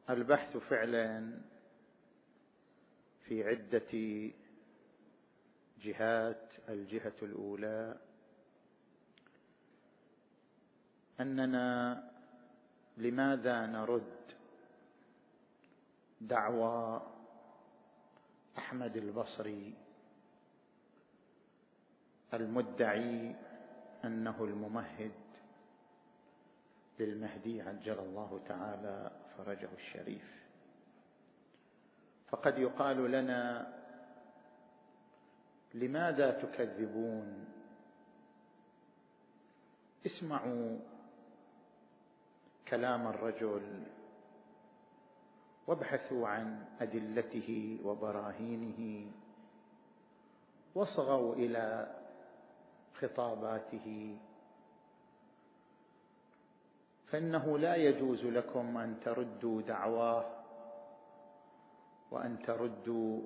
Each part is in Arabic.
البحث فعلا في عدة جهات. الجهة الأولى أننا لماذا نرد دعوى أحمد البصري المدعي أنه الممهد للمهدي عجل الله تعالى فرجه الشريف. فقد يقال لنا: لماذا تكذبون؟ اسمعوا كلام الرجل وابحثوا عن أدلته وبراهينه واصغوا إلى خطاباته، فإنه لا يجوز لكم أن تردوا دعواه وأن تردوا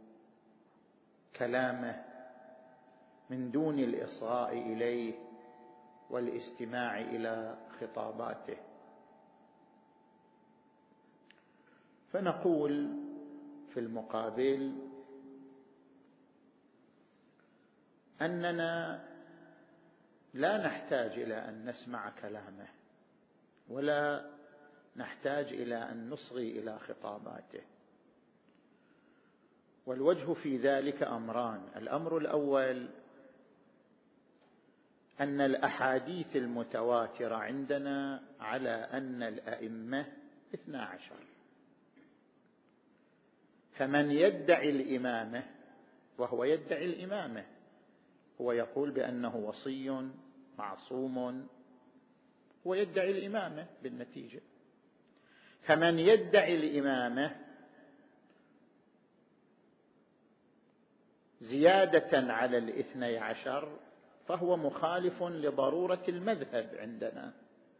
كلامه من دون الإصغاء إليه والاستماع إلى خطاباته. فنقول في المقابل أننا لا نحتاج إلى أن نسمع كلامه ولا نحتاج إلى أن نصغي إلى خطاباته. والوجه في ذلك أمران: الأمر الأول أن الأحاديث المتواترة عندنا على أن الأئمة 12، فمن يدعي الإمامة، وهو يدعي الإمامة، هو يقول بأنه وصي معصوم، هو يدعي الإمامة بالنتيجة. فمن يدعي الإمامة زيادة على 12 فهو مخالف لضرورة المذهب عندنا،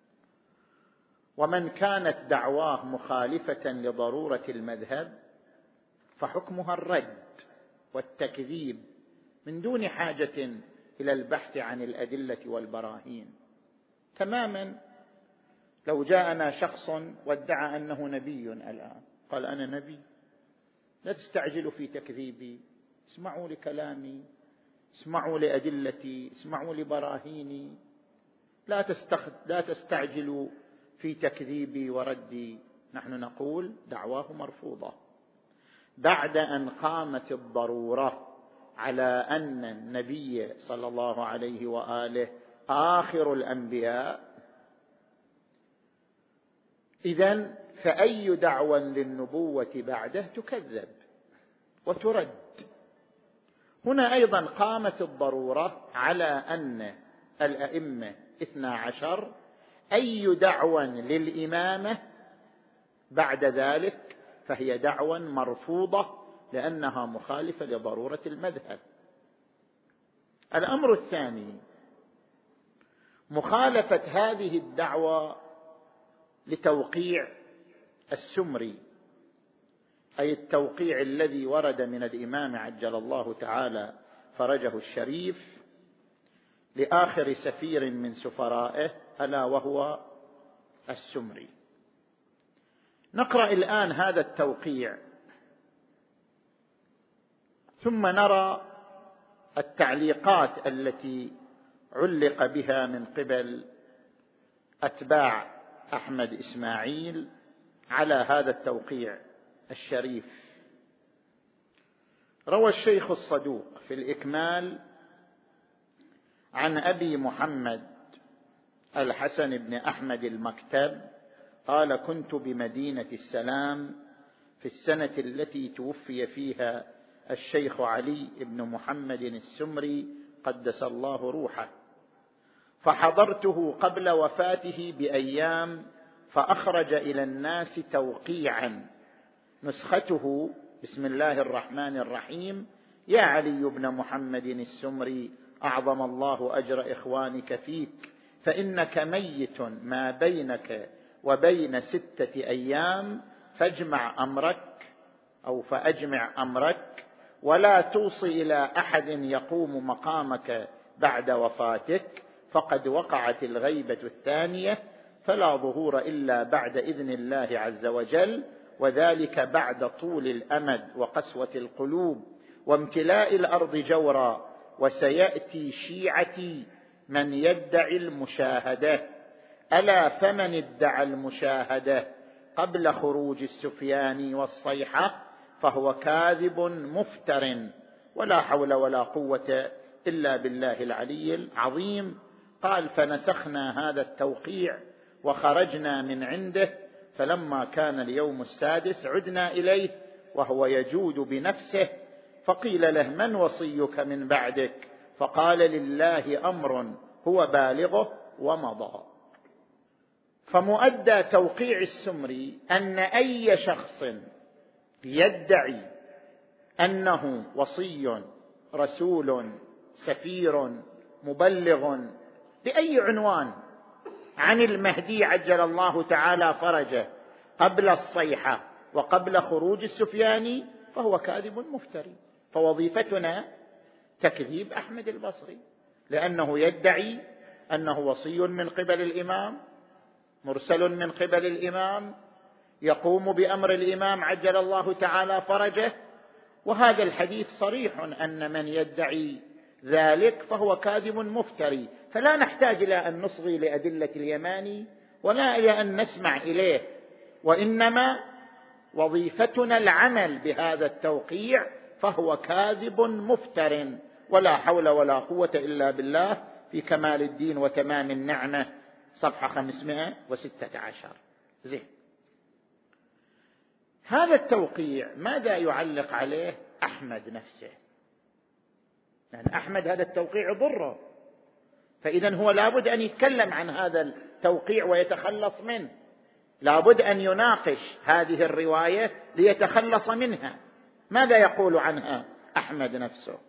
ومن كانت دعواه مخالفة لضرورة المذهب فحكمها الرد والتكذيب من دون حاجة إلى البحث عن الأدلة والبراهين. تماما لو جاءنا شخص وادعى أنه نبي الآن، قال: أنا نبي، لا تستعجلوا في تكذيبي، اسمعوا لكلامي، اسمعوا لأدلتي، اسمعوا لبراهيني، لا تستعجلوا في تكذيبي وردي. نحن نقول دعواه مرفوضة بعد أن قامت الضرورة على أن النبي صلى الله عليه وآله آخر الأنبياء. إذن فأي دعوى للنبوة بعده تكذب وترد. هنا أيضا قامت الضرورة على أن الأئمة 12، أي دعوى للإمامة بعد ذلك فهي دعوى مرفوضة لأنها مخالفة لضرورة المذهب. الأمر الثاني: مخالفة هذه الدعوة لتوقيع السمري، أي التوقيع الذي ورد من الإمام عجل الله تعالى فرجه الشريف لآخر سفير من سفرائه، ألا وهو السمري. نقرأ الآن هذا التوقيع ثم نرى التعليقات التي علق بها من قبل أتباع أحمد إسماعيل على هذا التوقيع الشريف. روى الشيخ الصدوق في الإكمال عن أبي محمد الحسن بن أحمد المكتب قال: كنت بمدينة السلام في السنة التي توفي فيها الشيخ علي بن محمد السمري قدس الله روحه، فحضرته قبل وفاته بأيام، فأخرج إلى الناس توقيعا نسخته بسم الله الرحمن الرحيم: يا علي بن محمد السمري، أعظم الله أجر إخوانك فيك، فإنك ميت ما بينك وبين 6 أيام، فاجمع أمرك ولا توصي إلى أحد يقوم مقامك بعد وفاتك، فقد وقعت الغيبة الثانية، فلا ظهور إلا بعد إذن الله عز وجل، وذلك بعد طول الأمد وقسوة القلوب وامتلاء الأرض جورا. وسيأتي شيعتي من يدعي المشاهدة، ألا فمن ادعى المشاهدة قبل خروج السفياني والصيحة فهو كاذب مفتر، ولا حول ولا قوة إلا بالله العلي العظيم. قال: فنسخنا هذا التوقيع وخرجنا من عنده، فلما كان اليوم السادس عدنا إليه وهو يجود بنفسه، فقيل له: من وصيك من بعدك؟ فقال: لله أمر هو بالغه ومضى. فمؤدى توقيع السمري أن أي شخص يدعي أنه وصي، رسول، سفير، مبلغ بأي عنوان عن المهدي عجل الله تعالى فرجه قبل الصيحة وقبل خروج السفياني فهو كاذب مفتري. فوظيفتنا تكذيب أحمد البصري، لأنه يدعي أنه وصي من قبل الإمام، مرسل من قبل الإمام، يقوم بأمر الإمام عجل الله تعالى فرجه. وهذا الحديث صريح أن من يدعي ذلك فهو كاذب مفتري، فلا نحتاج إلى أن نصغي لأدلة اليماني ولا إلى أن نسمع إليه، وإنما وظيفتنا العمل بهذا التوقيع، فهو كاذب مفتر، ولا حول ولا قوة إلا بالله، في كمال الدين وتمام النعمة صفحة 516. زين، هذا التوقيع ماذا يعلق عليه أحمد نفسه؟ لأن أحمد هذا التوقيع ضره، فإذن هو لابد أن يتكلم عن هذا التوقيع ويتخلص منه، لابد أن يناقش هذه الرواية ليتخلص منها. ماذا يقول عنها أحمد نفسه؟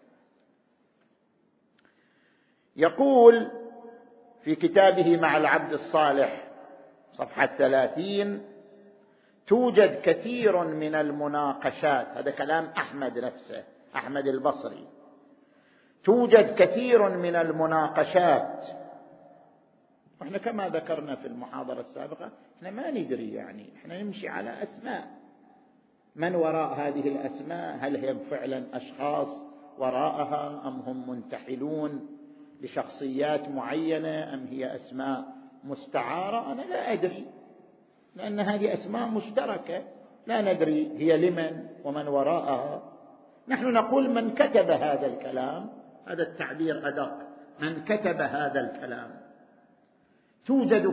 يقول في كتابه مع العبد الصالح صفحة 30: توجد كثير من المناقشات، هذا كلام أحمد نفسه، أحمد البصري، توجد كثير من المناقشات. وإحنا كما ذكرنا في المحاضرة السابقة إحنا ما ندري، يعني إحنا نمشي على أسماء، من وراء هذه الأسماء؟ هل هم فعلا أشخاص وراءها أم هم منتحلون لشخصيات معينة أم هي أسماء مستعارة؟ أنا لا أدري، لأن هذه أسماء مشتركة لا ندري هي لمن ومن وراءها. نحن نقول من كتب هذا الكلام، هذا التعبير أدق، من كتب هذا الكلام. توجد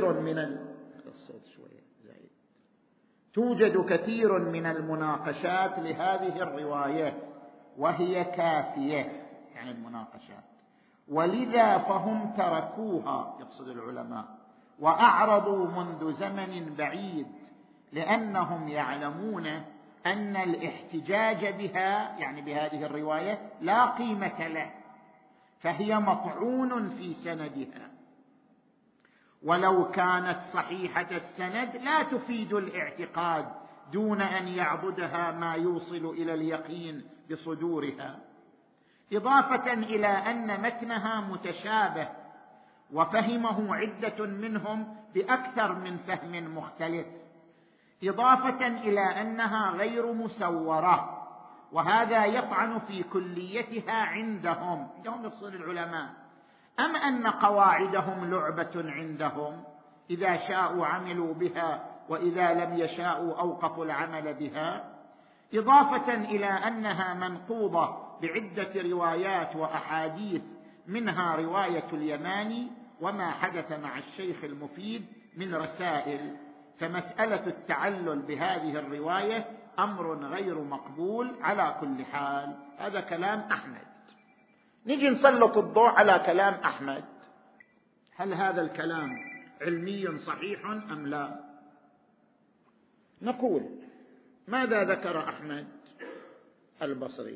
كثير من المناقشات لهذه الرواية وهي كافية، يعني المناقشات، ولذا فهم تركوها، يقصد العلماء، وأعرضوا منذ زمن بعيد، لأنهم يعلمون أن الاحتجاج بها، يعني بهذه الرواية، لا قيمة له، فهي مطعون في سندها، ولو كانت صحيحة السند لا تفيد الاعتقاد دون أن يعضدها ما يوصل إلى اليقين بصدورها، إضافة إلى أن متنها متشابه وفهمه عدة منهم بأكثر من فهم مختلف، إضافة إلى أنها غير مسورة، وهذا يطعن في كليتها عندهم يقصد العلماء، أم أن قواعدهم لعبة عندهم، إذا شاءوا عملوا بها وإذا لم يشاءوا أوقفوا العمل بها، إضافة إلى أنها منقوضة بعدة روايات وأحاديث، منها رواية اليماني وما حدث مع الشيخ المفيد من رسائل. فمسألة التعلل بهذه الرواية أمر غير مقبول على كل حال. هذا كلام أحمد. نجي نسلط الضوء على كلام أحمد، هل هذا الكلام علمي صحيح أم لا؟ نقول ماذا ذكر أحمد البصري؟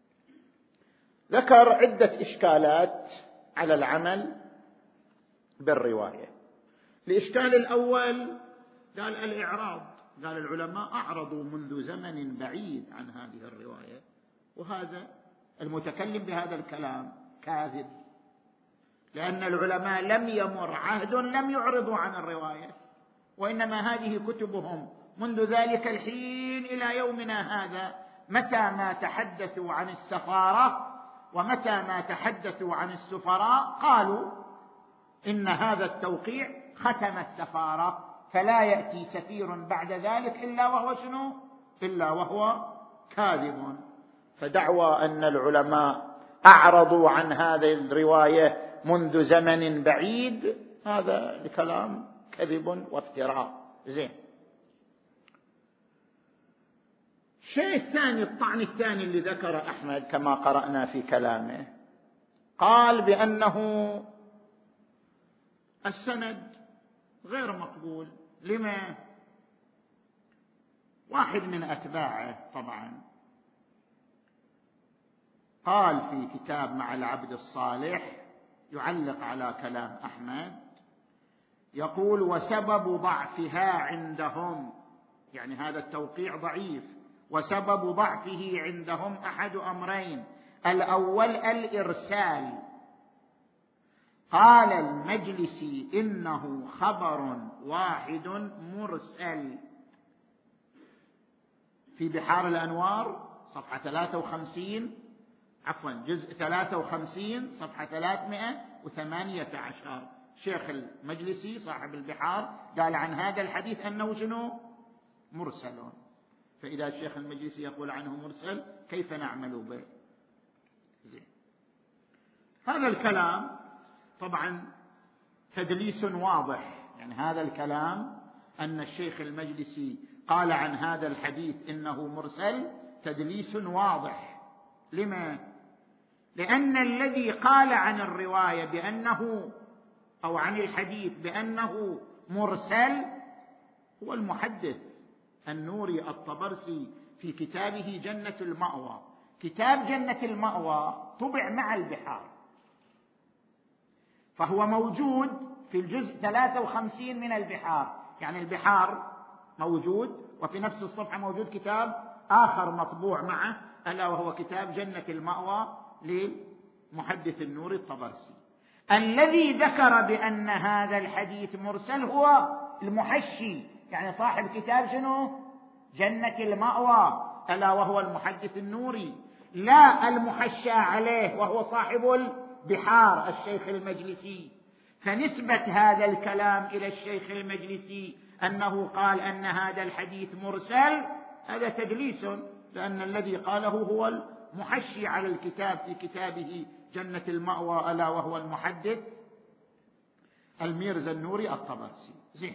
ذكر عدة إشكالات على العمل بالرواية. الإشكال الأول قال الإعراض، قال العلماء أعرضوا منذ زمن بعيد عن هذه الرواية، وهذا المتكلم بهذا الكلام كاذب، لأن العلماء لم يمر عهد لم يعرضوا عن الرواية، وإنما هذه كتبهم منذ ذلك الحين إلى يومنا هذا، متى ما تحدثوا عن السفارة ومتى ما تحدثوا عن السفراء قالوا إن هذا التوقيع ختم السفارة، فلا يأتي سفير بعد ذلك إلا وهو شنو؟ إلا وهو كاذب. فدعوى أن العلماء أعرضوا عن هذه الرواية منذ زمن بعيد، هذا الكلام كذب وافتراء. زين. الشيء الثاني، الطعن الثاني اللي ذكر أحمد كما قرأنا في كلامه، قال بأنه السند غير مقبول. لما؟ واحد من أتباعه طبعا قال في كتاب مع العبد الصالح، يعلق على كلام أحمد، يقول: وسبب ضعفها عندهم، يعني هذا التوقيع ضعيف، وسبب ضعفه عندهم أحد أمرين: الأول الإرسال. قال المجلسي: إنه خبر واحد مرسل، في بحار الأنوار صفحة 53، عفوا جزء 53 صفحة 318. شيخ المجلسي صاحب البحار قال عن هذا الحديث أنه شنو؟ مرسل. فإذا الشيخ المجلسي يقول عنه مرسل كيف نعمل به؟ زين. هذا الكلام طبعا تدليس واضح، يعني هذا الكلام أن الشيخ المجلسي قال عن هذا الحديث إنه مرسل تدليس واضح. لما؟ لأن الذي قال عن الرواية بأنه أو عن الحديث بأنه مرسل هو المحدث النوري الطبرسي في كتابه جنة المأوى. كتاب جنة المأوى طبع مع البحار، فهو موجود في الجزء 53 من البحار، يعني البحار موجود وفي نفس الصفحة موجود كتاب آخر مطبوع معه، ألا وهو كتاب جنة المأوى للمحدث النوري الطبرسي. الذي ذكر بأن هذا الحديث مرسل هو المحشي، يعني صاحب كتاب شنو؟ جنة المأوى، ألا وهو المحدث النوري، لا المحشى عليه وهو صاحب البحار الشيخ المجلسي. فنسبة هذا الكلام إلى الشيخ المجلسي أنه قال أن هذا الحديث مرسل هذا تدليس، لأن الذي قاله هو المحشي على الكتاب في كتابه جنة المأوى، ألا وهو المحدث الميرزا النوري الطبرسي. زين.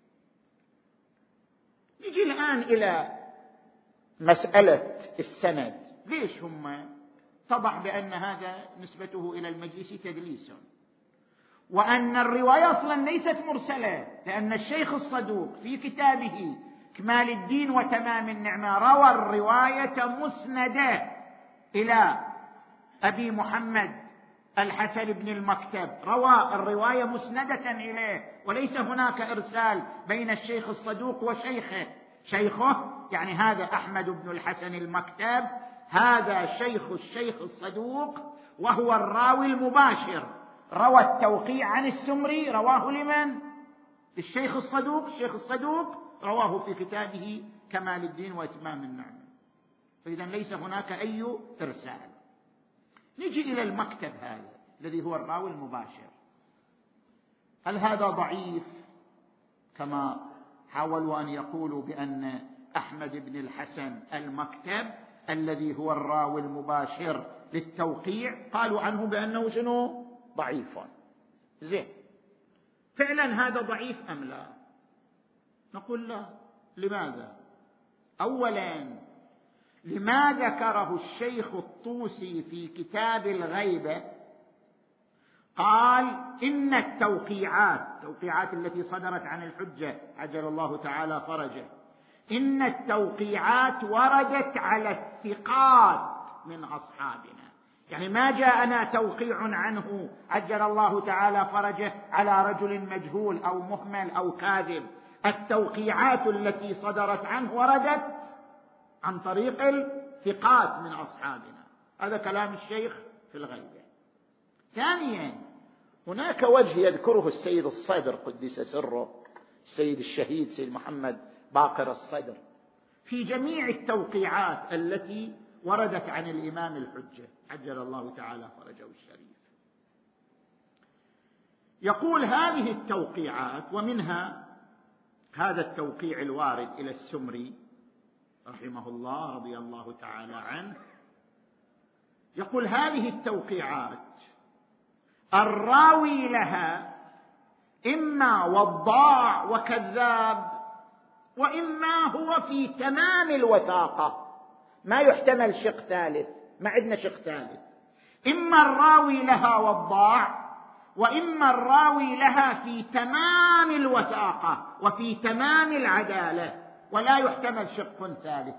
نجي الآن إلى مسألة السند. ليش هم طبع بأن هذا نسبته إلى المجلس تدليس، وأن الرواية أصلا ليست مرسلة، لأن الشيخ الصدوق في كتابه كمال الدين وتمام النعمة روى الرواية مسندة إلى أبي محمد الحسن بن المكتب، روى الرواية مسندة إليه، وليس هناك إرسال بين الشيخ الصدوق وشيخه. شيخه يعني هذا أحمد بن الحسن المكتب، هذا شيخ الشيخ الصدوق وهو الراوي المباشر. روى التوقيع عن السمري، رواه لمن؟ للشيخ الصدوق. الشيخ الصدوق رواه في كتابه كمال الدين وإتمام النعمة. فإذا ليس هناك أي إرسال. نجي إلى المكتب هذا الذي هو الراوي المباشر، هل هذا ضعيف كما حاولوا أن يقولوا بأن أحمد بن الحسن المكتب الذي هو الراوي المباشر للتوقيع قالوا عنه بأنه شنو؟ ضعيف. زين، فعلا هذا ضعيف أم لا؟ نقول لا. لماذا؟ أولا، لما ذكره الشيخ الطوسي في كتاب الغيبة، قال إن التوقيعات التي صدرت عن الحجة عجل الله تعالى فرجه، إن التوقيعات وردت على الثقات من أصحابنا، يعني ما جاءنا توقيع عنه عجل الله تعالى فرجه على رجل مجهول أو مهمل أو كاذب. التوقيعات التي صدرت عنه وردت عن طريق الثقات من أصحابنا. هذا كلام الشيخ في الغيبة. ثانيا، هناك وجه يذكره السيد الصدر قدس سره، السيد الشهيد سيد محمد باقر الصدر، في جميع التوقيعات التي وردت عن الإمام الحجة عجل الله تعالى فرجه الشريف. يقول هذه التوقيعات، ومنها هذا التوقيع الوارد إلى السمري رحمه الله رضي الله تعالى عنه، يقول هذه التوقيعات الراوي لها إما وضاع وكذاب، وإما هو في تمام الوثاقة، ما يحتمل شق ثالث، ما عندنا شق ثالث، إما الراوي لها وضاع، وإما الراوي لها في تمام الوثاقة وفي تمام العدالة، ولا يحتمل شق ثالث.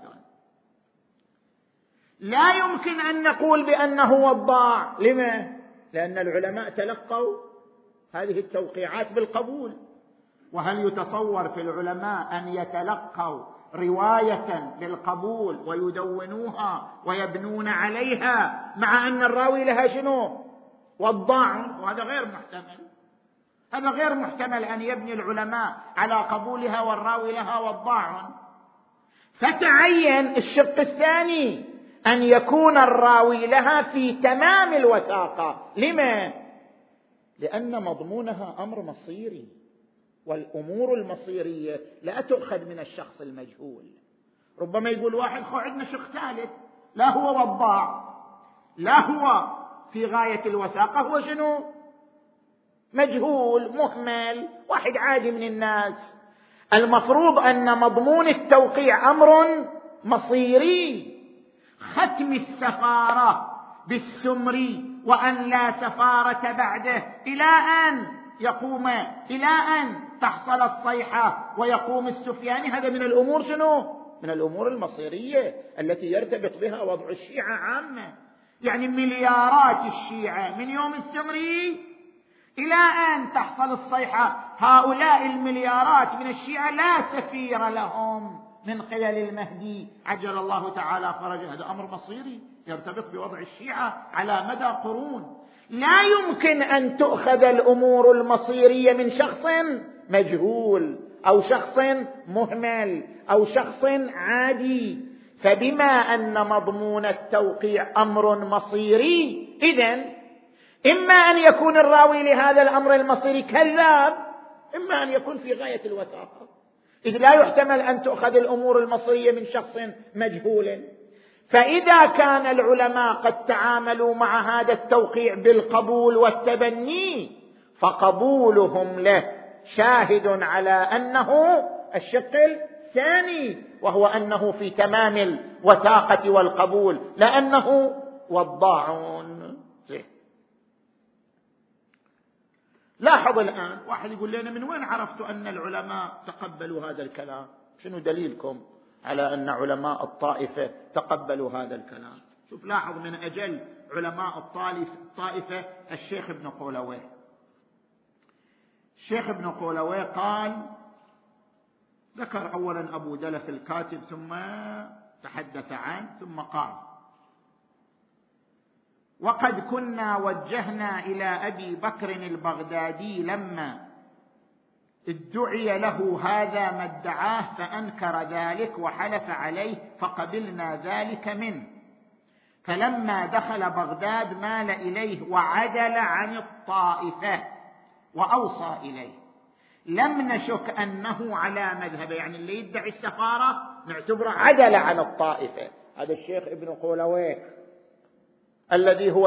لا يمكن أن نقول بأنه وضاع. لما؟ لأن العلماء تلقوا هذه التوقيعات بالقبول، وهل يتصور في العلماء أن يتلقوا رواية بالقبول ويدونوها ويبنون عليها مع أن الراوي لها شنو؟ وضاع؟ وهذا غير محتمل. هذا غير محتمل أن يبني العلماء على قبولها والراوي لها وضاع. فتعين الشق الثاني أن يكون الراوي لها في تمام الوثاقة. لما؟ لأن مضمونها أمر مصيري، والأمور المصيرية لا تؤخذ من الشخص المجهول. ربما يقول واحد خو عندنا شق ثالث، لا هو وضاع، لا هو في غاية الوثاقة، هو شنو؟ مجهول مهمل، واحد عادي من الناس. المفروض أن مضمون التوقيع أمر مصيري. ختم السفارة بالسمري وأن لا سفارة بعده إلى أن تحصل الصيحة ويقوم السفياني، هذا من الأمور شنو؟ من الأمور المصيرية التي يرتبط بها وضع الشيعة عامة. يعني مليارات الشيعة من يوم السمري إلى أن تحصل الصيحة، هؤلاء المليارات من الشيعة لا سفير لهم من قبل المهدي عجل الله تعالى فرجه. هذا أمر مصيري يرتبط بوضع الشيعة على مدى قرون. لا يمكن أن تؤخذ الأمور المصيرية من شخص مجهول أو شخص مهمل أو شخص عادي. فبما أن مضمون التوقيع أمر مصيري، إذن إما أن يكون الراوي لهذا الأمر المصيري كذاب، إما أن يكون في غاية الوثاقة، إذ لا يحتمل أن تؤخذ الأمور المصيرية من شخص مجهول. فإذا كان العلماء قد تعاملوا مع هذا التوقيع بالقبول والتبني، فقبولهم له شاهد على أنه الشق الثاني، وهو أنه في تمام الوثاقة والقبول، لأنه وضاعون. لاحظ الآن واحد يقول لنا من وين عرفتوا أن العلماء تقبلوا هذا الكلام؟ شنو دليلكم على أن علماء الطائفة تقبلوا هذا الكلام؟ شوف، لاحظ من أجل علماء الطائفة الشيخ ابن قولويه. الشيخ ابن قولويه قال، ذكر أولا أبو دلف الكاتب ثم تحدث عنه، ثم قال: وقد كنا وجهنا إلى أبي بكر البغدادي لما ادعي له هذا ما ادعاه فأنكر ذلك وحلف عليه، فقبلنا ذلك منه. فلما دخل بغداد مال إليه وعدل عن الطائفة وأوصى إليه. لم نشك أنه على مذهبه، يعني اللي يدعي السفارة نعتبره عدل عن الطائفة. هذا الشيخ ابن قولويه الذي هو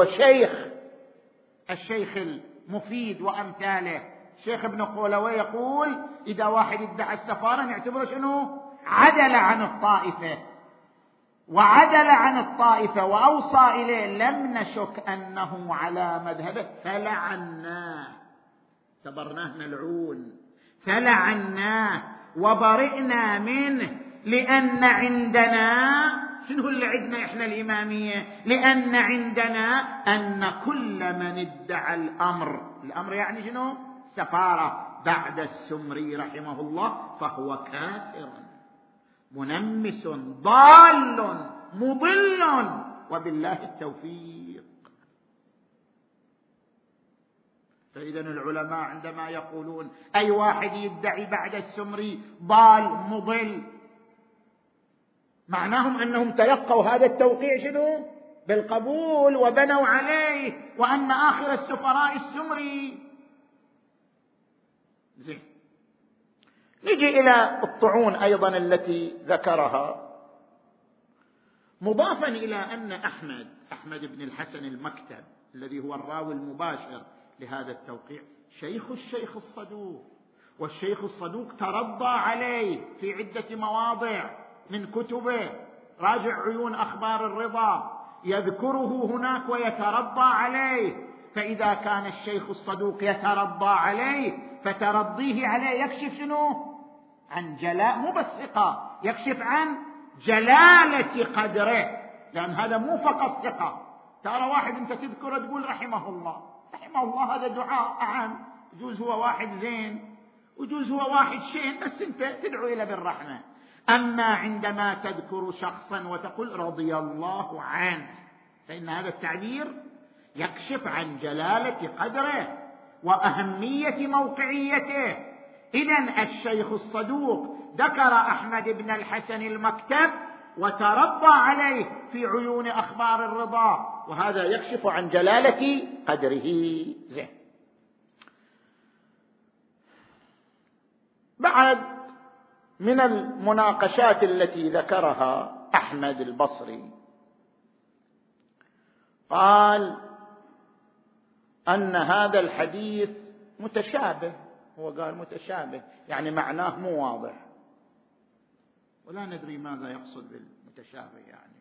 الشيخ المفيد وأمثاله. الشيخ ابن قولويه يقول إذا واحد ادعى السفارة نعتبره شنو؟ عدل عن الطائفة، وعدل عن الطائفة وأوصى إليه. لم نشك أنه على مذهبه فلعناه، اعتبرناه ملعون، فلعناه وبرئنا منه، لأن عندنا شنو اللي عندنا إحنا الإمامية؟ لأن عندنا أن كل من ادعى الأمر يعني شنو؟ سفارة بعد السمري رحمه الله فهو كافر منمس ضال مضل، وبالله التوفيق. فإذا العلماء عندما يقولون أي واحد يدعي بعد السمري ضال مضل، معناهم أنهم تلقوا هذا التوقيع شنو؟ بالقبول وبنوا عليه، وأن آخر السفراء السمري. زين، نجي إلى الطعون أيضا التي ذكرها، مضافا إلى أن أحمد بن الحسن المكتب الذي هو الراوي المباشر لهذا التوقيع شيخ الشيخ الصدوق، والشيخ الصدوق ترضى عليه في عدة مواضع من كتبه، راجع عيون أخبار الرضا يذكره هناك ويترضى عليه. فإذا كان الشيخ الصدوق يترضى عليه فترضيه عليه يكشف شنو؟ عن جلاء، مو بس ثقة، يكشف عن جلالة قدره، لأن هذا مو فقط ثقة. ترى واحد أنت تذكره تقول رحمه الله، رحمه الله هذا دعاء أعم، يجوز هو واحد زين ويجوز هو واحد شين، بس أنت تدعو إلى بالرحمة. أما عندما تذكر شخصا وتقول رضي الله عنه، فإن هذا التعبير يكشف عن جلالة قدره وأهمية موقعيته. إذن الشيخ الصدوق ذكر أحمد بن الحسن المكتب وترضى عليه في عيون أخبار الرضا، وهذا يكشف عن جلالة قدره. زين، بعد من المناقشات التي ذكرها أحمد البصري قال أن هذا الحديث متشابه. هو قال متشابه يعني معناه مو واضح، ولا ندري ماذا يقصد بالمتشابه، يعني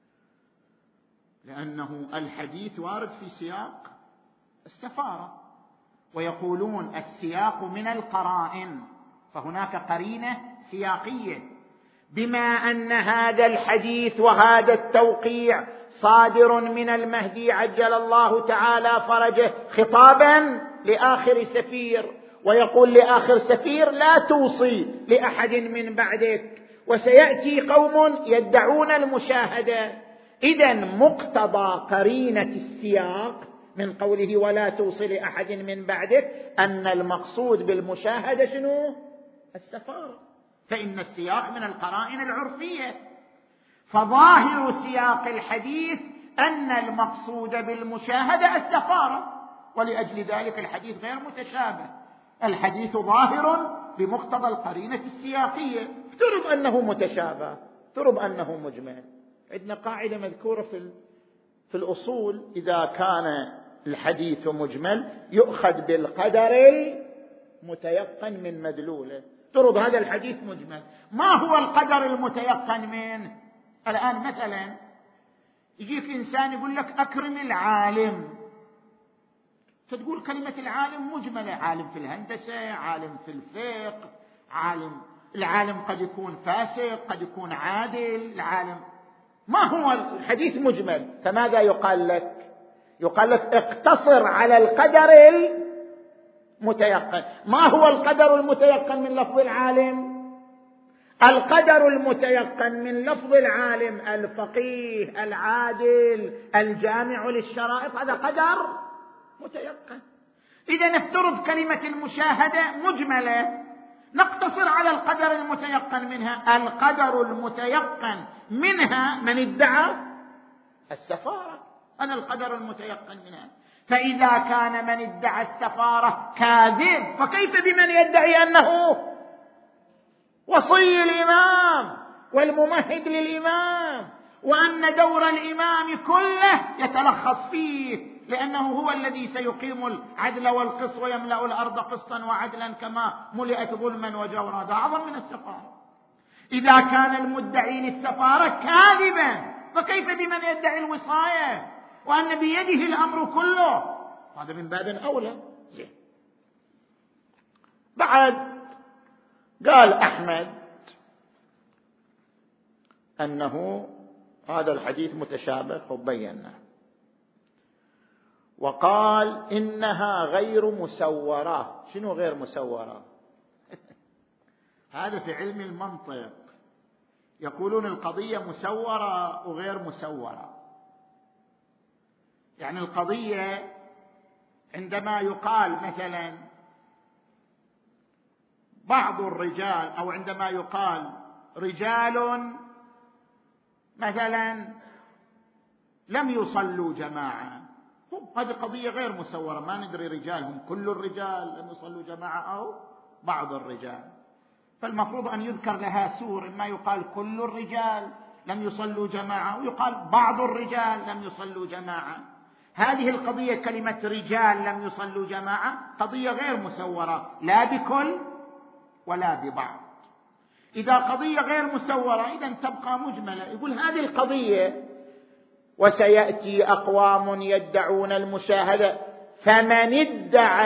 لأنه الحديث وارد في سياق السفارة، ويقولون السياق من القرائن، فهناك قرينة سياقية. بما أن هذا الحديث وهذا التوقيع صادر من المهدي عجل الله تعالى فرجه خطابا لآخر سفير، ويقول لآخر سفير لا توصي لأحد من بعدك، وسيأتي قوم يدعون المشاهدة. إذن مقتضى قرينة السياق من قوله ولا توصي لأحد من بعدك أن المقصود بالمشاهدة شنو؟ السفارة، فإن السياق من القرائن العرفية، فظاهر سياق الحديث أن المقصود بالمشاهدة السفارة، ولأجل ذلك الحديث غير متشابه، الحديث ظاهر بمقتضى القرينة السياقية. افترض أنه متشابه، افترض أنه مجمل. عندنا قاعدة مذكورة في الأصول، إذا كان الحديث مجمل يؤخذ بالقدر المتيقن من مدلوله. افترض هذا الحديث مجمل، ما هو القدر المتيقن منه؟ الآن مثلا يجيك إنسان يقول لك أكرم العالم، فتقول كلمة العالم مجملة، عالم في الهندسة، عالم في الفقه، العالم قد يكون فاسق، قد يكون عادل، العالم ما هو الحديث مجمل. فماذا يقال لك؟ يقال لك اقتصر على القدر المتيقن. ما هو القدر المتيقن من لفظ العالم؟ القدر المتيقن من لفظ العالم الفقيه العادل الجامع للشرائط، هذا قدر متيقن. إذا نفترض كلمة المشاهدة مجملة، نقتصر على القدر المتيقن منها. القدر المتيقن منها من ادعى السفارة، أنا القدر المتيقن منها. فإذا كان من ادعى السفارة كاذب، فكيف بمن يدعي أنه وصي الإمام والممهد للإمام، وأن دور الإمام كله يتلخص فيه، لأنه هو الذي سيقيم العدل والقسط ويملأ الأرض قسطا وعدلا كما ملئت ظلما وجورا. هذا أعظم من السفارة. إذا كان المدعي للسفارة كاذبا، فكيف بمن يدعي الوصاية وأن بيده الأمر كله؟ هذا من باب أولى. زين، بعد قال أحمد أنه هذا الحديث متشابه وبيناه، وقال إنها غير مسورة. شنو غير مسورة؟ هذا في علم المنطق يقولون القضية مسورة وغير مسورة. يعني القضية عندما يقال مثلا بعض الرجال، أو عندما يقال رجال مثلا لم يصلوا جماعة، هذه قضية غير مسورة، ما ندري رجالهم كل الرجال لم يصلوا جماعة أو بعض الرجال، فالمفروض أن يذكر لها سور، إما يقال كل الرجال لم يصلوا جماعة ويقال بعض الرجال لم يصلوا جماعة. هذه القضية كلمة رجال لم يصلوا جماعة قضية غير مسورة، لا بكل ولا ببعض. إذا قضية غير مسورة إذن تبقى مجملة. يقول هذه القضية وسيأتي أقوام يدعون المشاهدة، فمن ادعى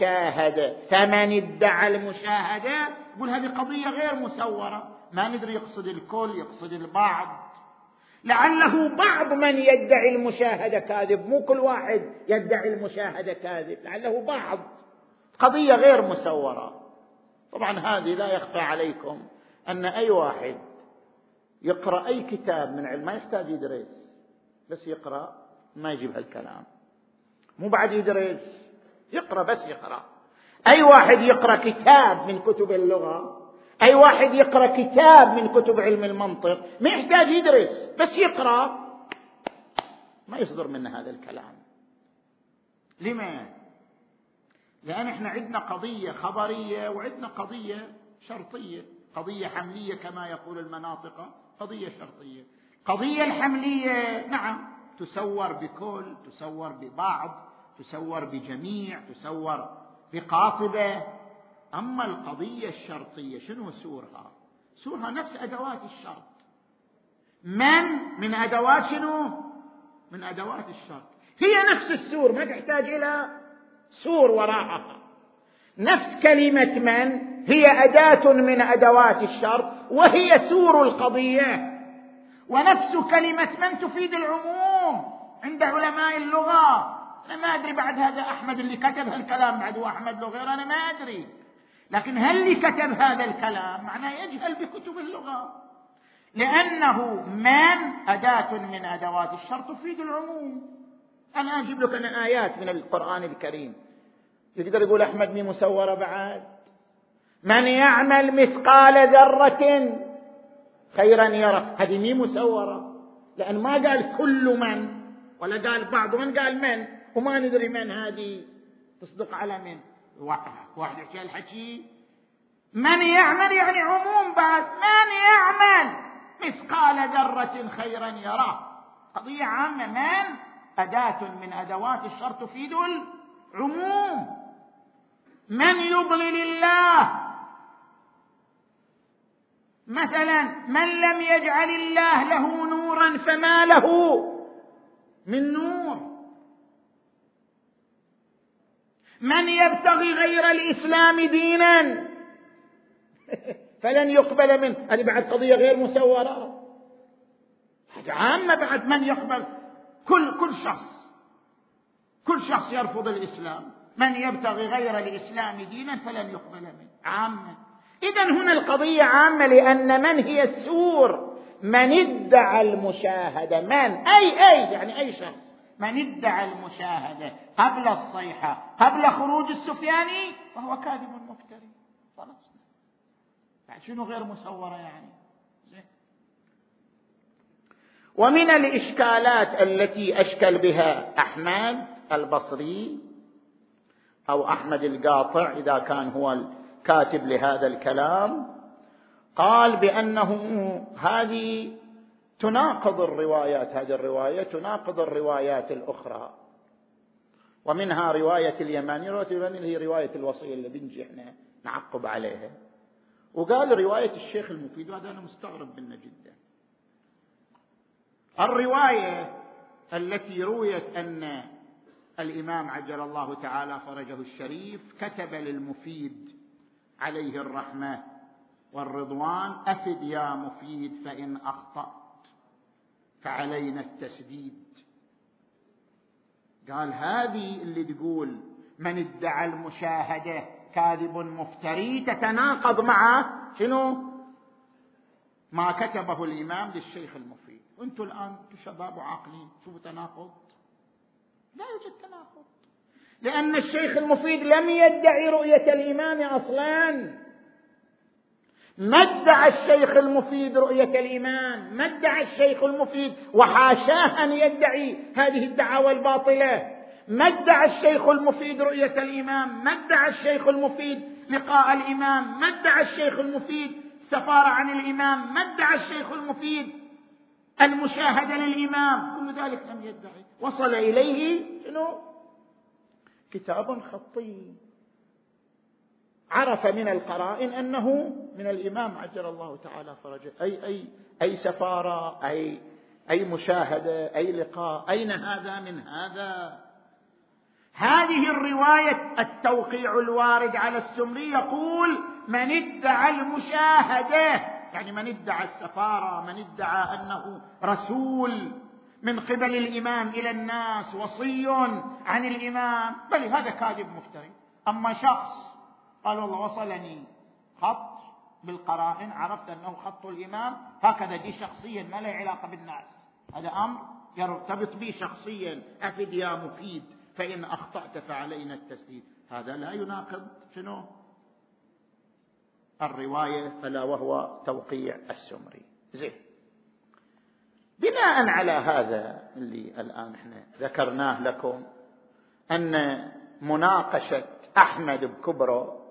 المشاهدة يقول هذه قضية غير مسورة، ما ندري يقصد الكل يقصد البعض، لعله بعض من يدعي المشاهدة كاذب، مو كل واحد يدعي المشاهدة كاذب، لعله بعض، قضية غير مسورة. طبعا هذه لا يخفى عليكم أن أي واحد يقرأ أي كتاب من علم ما يحتاج يدرس، بس يقرأ ما يجيب هالكلام، مو بعد يدرس، يقرأ بس يقرأ. أي واحد يقرأ كتاب من كتب اللغة، أي واحد يقرأ كتاب من كتب علم المنطق ما يحتاج يدرس، بس يقرأ ما يصدر منه هذا الكلام. لما؟ لأن احنا عندنا قضية خبرية وعندنا قضية شرطية، قضية حملية كما يقول المناطق، قضية شرطية. قضية الحملية نعم تسور بكل، تسور ببعض، تسور بجميع، تسور بقاطبة. أما القضية الشرطية شنو سورها؟ سورها نفس أدوات الشرط. من أدوات شنو؟ من أدوات الشرط، هي نفس السور، ما تحتاج إلى سور وراءها. نفس كلمة من هي أداة من أدوات الشرط وهي سور القضية، ونفس كلمة من تفيد العموم عند علماء اللغة. أنا ما أدري بعد هذا أحمد اللي كتب هالكلام بعد أحمد لو غير أنا ما أدري، لكن هل اللي كتب هذا الكلام معناه يجهل بكتب اللغة، لأنه من أداة من أدوات الشرط تفيد العموم. أنا أجيب لك أنا آيات من القرآن الكريم يقدر يقول أحمد مي مسورة بعد. من يعمل مثقال ذرة خيرا يره، هذه مي مسورة، لأن ما قال كل من ولا قال بعض من، قال من، وما ندري من هذه تصدق على من. واحد يحكي الحكي من يعمل يعني عموم، بعد من يعمل مثقال ذرة خيرا يره، قضية عامة. من أداة من أدوات الشرط تفيد العموم. من يضلل الله مثلا، من لم يجعل الله له نورا فما له من نور. من يبتغي غير الإسلام دينا فلن يقبل منه، هذه بعد قضية غير مسورة، هذه عامة. بعد من يقبل كل شخص يرفض الإسلام، من يبتغي غير الإسلام دينا فلن يقبل منه، عامة. إذن هنا القضية عامة، لأن من هي السور. من ادعى المشاهدة، من أي يعني أي شخص من ادعى المشاهدة قبل الصيحة قبل خروج السفياني فهو كاذب مفتري. خلاص، بعد شنو غير مسورة يعني؟ ومن الإشكالات التي أشكل بها أحمد البصري أو أحمد القاطع إذا كان هو الكاتب لهذا الكلام، قال بأنه هذه تناقض الروايات، هذه الرواية تناقض الروايات الأخرى، ومنها رواية اليماني، رواية اليماني اللي هي رواية الوصية اللي بنجي احنا نعقب عليها، وقال رواية الشيخ المفيد، وهذا أنا مستغرب منه جدا. الرواية التي رويت أن الإمام عجل الله تعالى فرجه الشريف كتب للمفيد عليه الرحمة والرضوان: أفد يا مفيد فإن أخطأت فعلينا التسديد. قال هذه اللي تقول من ادعى المشاهدة كاذب مفتري تتناقض مع شنو؟ ما كتبه الإمام للشيخ المفيد. وانتم الآن شباب وعاقلين، شوفوا تناقض؟ لا يوجد تناقض. لأن الشيخ المفيد لم يدعي رؤية الإمام أصلا. ما ادعى الشيخ المفيد رؤية الإمام، ما ادعى الشيخ المفيد، وحاشاه أن يدعي هذه الدعاوى الباطلة. ما ادعى الشيخ المفيد رؤية الإمام، ما ادعى الشيخ المفيد لقاء الإمام، ما ادعى الشيخ المفيد السفارة عن الإمام، ما ادعى الشيخ المفيد المشاهدة للإمام، كل ذلك لم يدعي. وصل إليه شنو؟ كتاب خطي، عرف من القرائن أنه من الإمام عجل الله تعالى فرجه. أي سفارة، أي مشاهدة، أي لقاء، أين هذا من هذا؟ هذه الرواية التوقيع الوارد على السمري يقول من ادعى المشاهدة، يعني من ادعى السفارة، من ادعى أنه رسول من قبل الإمام إلى الناس، وصي عن الإمام، بل هذا كاذب مفتري. أما شخص قال والله وصلني خط بالقرائن عرفت أنه خط الإمام هكذا، دي شخصيا ما له علاقة بالناس، هذا أمر يرتبط به شخصيا، أفد يا مفيد فإن أخطأت فعلينا التسديد، هذا لا يناقض شنو؟ الرواية، ألا وهو توقيع السمري. زين، بناء على هذا اللي الآن احنا ذكرناه لكم، أن مناقشة أحمد بكبره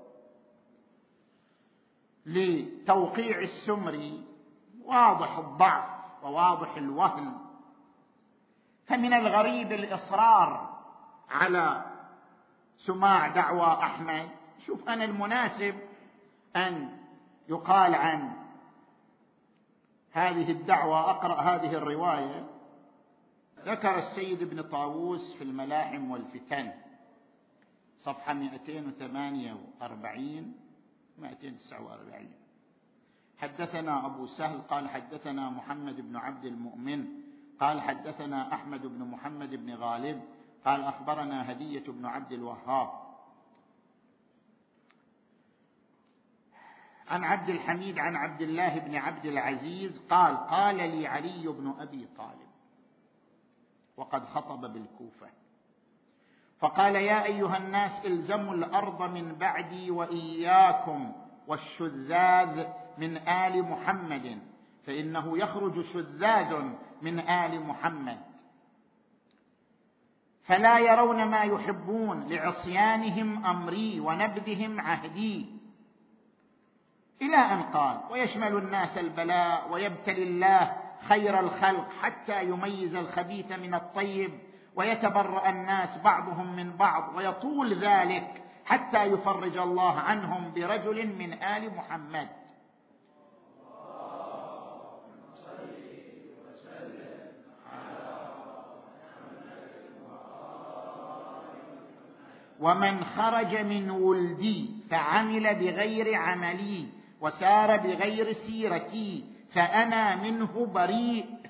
لتوقيع السمري واضح الضعف وواضح الوهن، فمن الغريب الإصرار على سماع دعوى أحمد. شوف أنا المناسب أن يقال عن هذه الدعوى، أقرأ هذه الرواية. ذكر السيد ابن طاووس في الملاحم والفتن صفحة 248 249: حدثنا أبو سهل قال حدثنا محمد بن عبد المؤمن قال حدثنا أحمد بن محمد بن غالب قال أخبرنا هدية بن عبد الوهاب عن عبد الحميد عن عبد الله بن عبد العزيز قال قال لي علي بن أبي طالب وقد خطب بالكوفة فقال يا أيها الناس الزموا الأرض من بعدي وإياكم والشذاذ من آل محمد، فإنه يخرج شذاذ من آل محمد فلا يرون ما يحبون لعصيانهم أمري ونبذهم عهدي، إلى أن قال ويشمل الناس البلاء ويبتلي الله خير الخلق حتى يميز الخبيث من الطيب ويتبرأ الناس بعضهم من بعض، ويطول ذلك حتى يفرج الله عنهم برجل من آل محمد. ومن خرج من ولدي فعمل بغير عملي وسار بغير سيرتي فأنا منه بريء،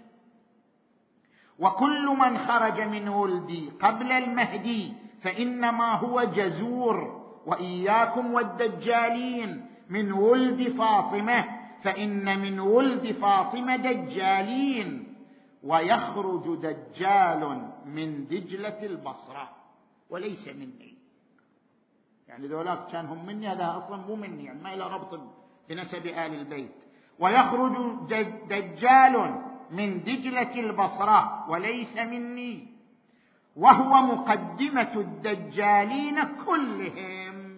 وكل من خرج من ولدي قبل المهدي فإنما هو جزور، وإياكم والدجالين من ولد فاطمة فإن من ولد فاطمة دجالين، ويخرج دجال من دجلة البصرة وليس مني. يعني ذولاك كانهم مني، هذا أصلا مو مني، يعني ما له ربط بنسب آل البيت. ويخرج دجال من دجلة البصرة وليس مني، وهو مقدمة الدجالين كلهم.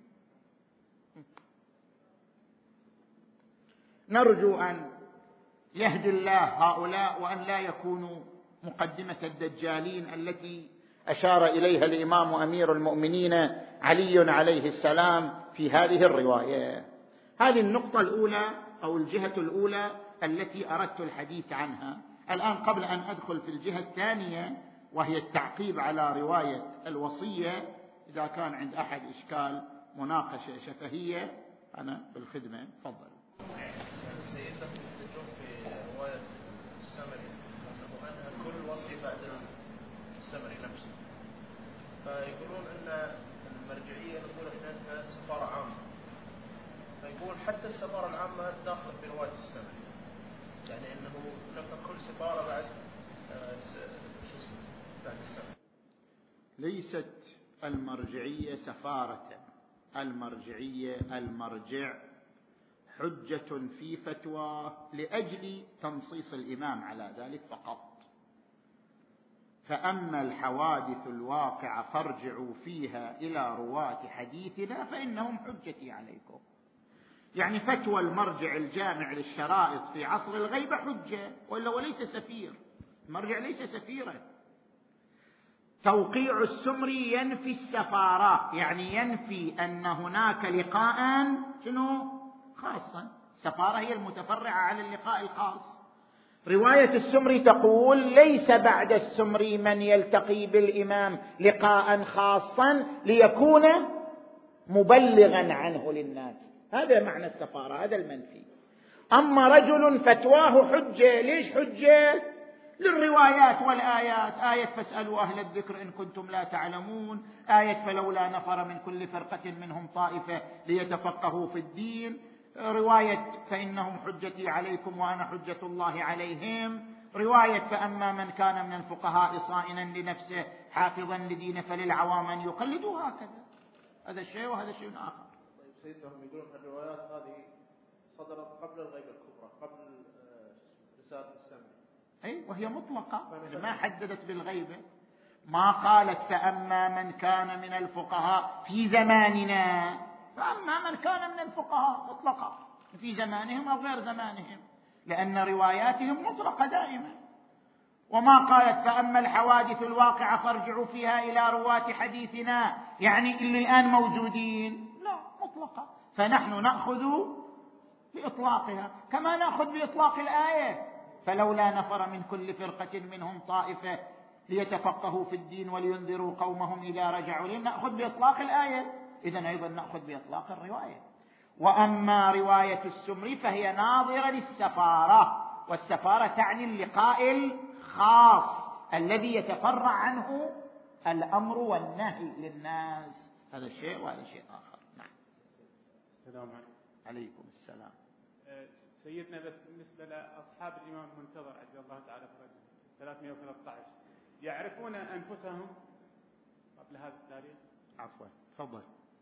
نرجو أن يهدي الله هؤلاء وأن لا يكونوا مقدمة الدجالين التي أشار إليها الإمام أمير المؤمنين علي عليه السلام في هذه الرواية. هذه النقطة الأولى أو الجهة الأولى التي أردت الحديث عنها. الآن قبل أن أدخل في الجهة الثانية وهي التعقيب على رواية الوصية، إذا كان عند أحد إشكال مناقشة شفهية أنا بالخدمة. تفضل. سيدنا يذكرون في رواية السمري أنه أنهى كل وصي بعد السمري نفسه، فيقولون أن المرجعية يقول أنها سفارة عامة، فيقول حتى السفارة العامة داخل في رواية السمري، يعني أنه نفى كل سفارة بعد بعد السمري. ليست المرجعية سفارة، المرجعية المرجع حجة في فتوى لأجل تنصيص الإمام على ذلك فقط. فأما الحوادث الواقعة فارجعوا فيها إلى رواة حديثنا فإنهم حجتي عليكم. يعني فتوى المرجع الجامع للشرائط في عصر الغيبة حجة، وإلا وليس سفير، المرجع ليس سفيرا. توقيع السمري ينفي السفارة، يعني ينفي أن هناك لقاء خاصا. السفارة هي المتفرعة على اللقاء الخاص. رواية السمري تقول ليس بعد السمري من يلتقي بالإمام لقاء خاصا ليكون مبلغا عنه للناس، هذا معنى السفارة، هذا المنفي. أما رجل فتواه حجة، ليش حجة؟ للروايات والآيات، آية فاسألوا أهل الذكر إن كنتم لا تعلمون، آية فلولا نفر من كل فرقة منهم طائفة ليتفقهوا في الدين، رواية فإنهم حجتي عليكم وأنا حجة الله عليهم، رواية فأما من كان من الفقهاء صائنا لنفسه حافظا لدينه فللعوام أن يقلدوا، هكذا. هذا شيء وهذا شيء آخر. طيب سيدهم يقولون الروايات هذه صدرت قبل الغيبة الكبرى، قبل رسالة السمع، أي وهي مطلقة ما حددت بالغيبة، ما قالت فأما من كان من الفقهاء في زماننا، فأما من كان من الفقهاء مطلقة في زمانهم أو غير زمانهم، لأن رواياتهم مطلقة دائما. وما قالت فأما الحوادث الواقعة فارجعوا فيها إلى رواة حديثنا، يعني اللي الآن موجودين، لا، مطلقة. فنحن نأخذ بإطلاقها كما نأخذ بإطلاق الآية فلولا نفر من كل فرقة منهم طائفة ليتفقهوا في الدين ولينذروا قومهم إذا رجعوا إليهم، نأخذ بإطلاق الآية، إذن أيضا نأخذ بإطلاق الرواية. وأما رواية السمري فهي ناظرة للسفارة، والسفارة تعني اللقاء الخاص الذي يتفرع عنه الأمر والنهي للناس، هذا شيء وهذا شيء آخر. نعم. السلام عليكم. عليكم السلام. سيدنا، بس بالنسبة لأصحاب الإمام المنتظر عجل الله تعالى فرجه 313 يعرفون أنفسهم قبل هذا التاريخ؟ عفوا، تفضل.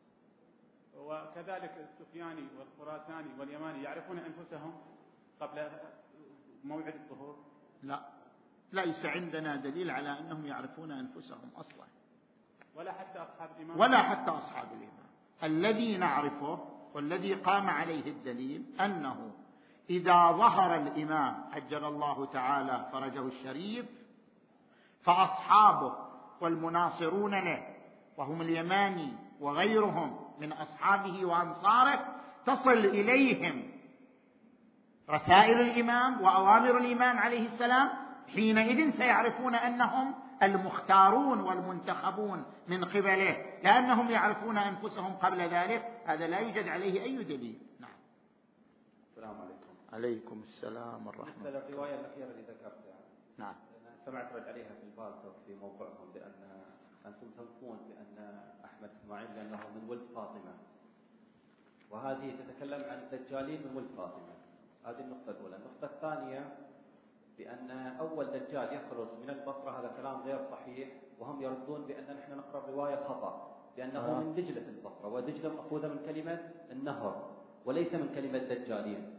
وكذلك السفياني والخراساني واليماني يعرفون أنفسهم قبل موعد الظهور؟ لا، ليس عندنا دليل على أنهم يعرفون أنفسهم أصلا، ولا حتى أصحاب الإمام، ولا حتى أصحاب الإمام. الذي نعرفه والذي قام عليه الدليل أنه إذا ظهر الإمام عجل الله تعالى فرجه الشريف فأصحابه والمناصرون له وهم اليماني وغيرهم من أصحابه وأنصاره تصل إليهم رسائل الإمام وأوامر الإمام عليه السلام، حينئذ سيعرفون أنهم المختارون والمنتخبون من قبله، لأنهم يعرفون أنفسهم قبل ذلك. هذا لا يوجد عليه أي دليل. نعم. السلام عليكم. عليكم السلام ورحمة الله. مثل الرواية الأخيرة اللي ذكرتها، نعم، سمعت رد عليها في البالتوك في موقعهم بأن أنتم تنفون بأن أحمد إسماعيل لأنه من ولد فاطمة، وهذه تتكلم عن الدجالين من ولد فاطمة. هذه النقطة الأولى. النقطة الثانية بأن أول دجال يخرج من البصرة، هذا كلام غير صحيح، وهم يردون بأن نحن نقرأ الرواية خطأ، لأنه من دجلة البصرة، ودجلة مأخوذة من كلمة النهر وليس من كلمة دجالين.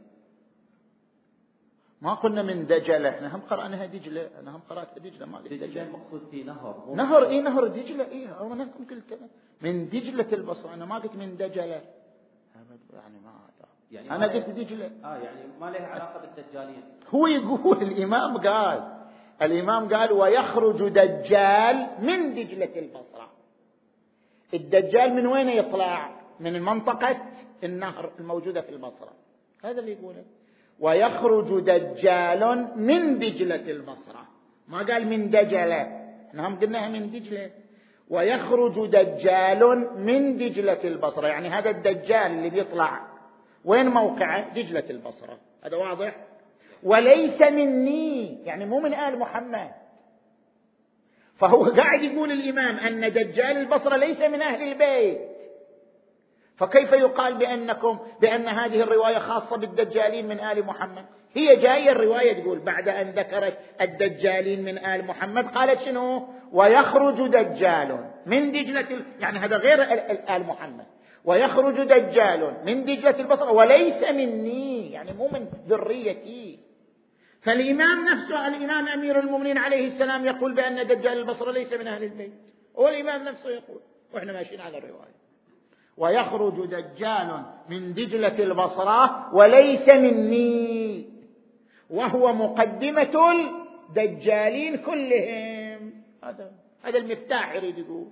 ما قلنا من دجلة، احنا هم قرأناها دجلة، أنا هم قرأتها دجلة، ما قلت دجلة مقصود في نهر. نهر إيه؟ نهر دجلة إيه؟ أو أنا قلت من دجلة البصرة، أنا ما قلت من دجلة، يعني ما يعني أنا قلت دجلة. يعني ما له علاقة بالدجالين. هو يقول الإمام قال ويخرج دجال من دجلة البصرة. الدجال من وين يطلع؟ من منطقة النهر الموجودة في البصرة، هذا اللي يقوله. ويخرج دجال من دجلة البصرة، ما قال من دجلة، نحن قلناها من دجلة. ويخرج دجال من دجلة البصرة، يعني هذا الدجال اللي بيطلع وين موقعه؟ دجلة البصرة، هذا واضح. وليس مني، يعني مو من آل محمد. فهو قاعد يقول الإمام أن دجال البصرة ليس من أهل البيت، فكيف يقال بأن هذه الرواية خاصة بالدجالين من آل محمد؟ هي جاية الرواية تقول بعد أن ذكرت الدجالين من آل محمد قالت شنو؟ ويخرج دجال من دجلة يعني هذا غير آل محمد، ويخرج دجال من دجلة البصرة وليس مني، يعني مو من ذريتي. فالإمام نفسه، الإمام أمير المؤمنين عليه السلام يقول بأن دجال البصرة ليس من أهل البيت، هو الإمام نفسه يقول، وإحنا ماشيين على الرواية. ويخرج دجال من دجلة البصرة وليس مني، وهو مقدمة الدجالين كلهم. هذا المفتاح يريد يقول.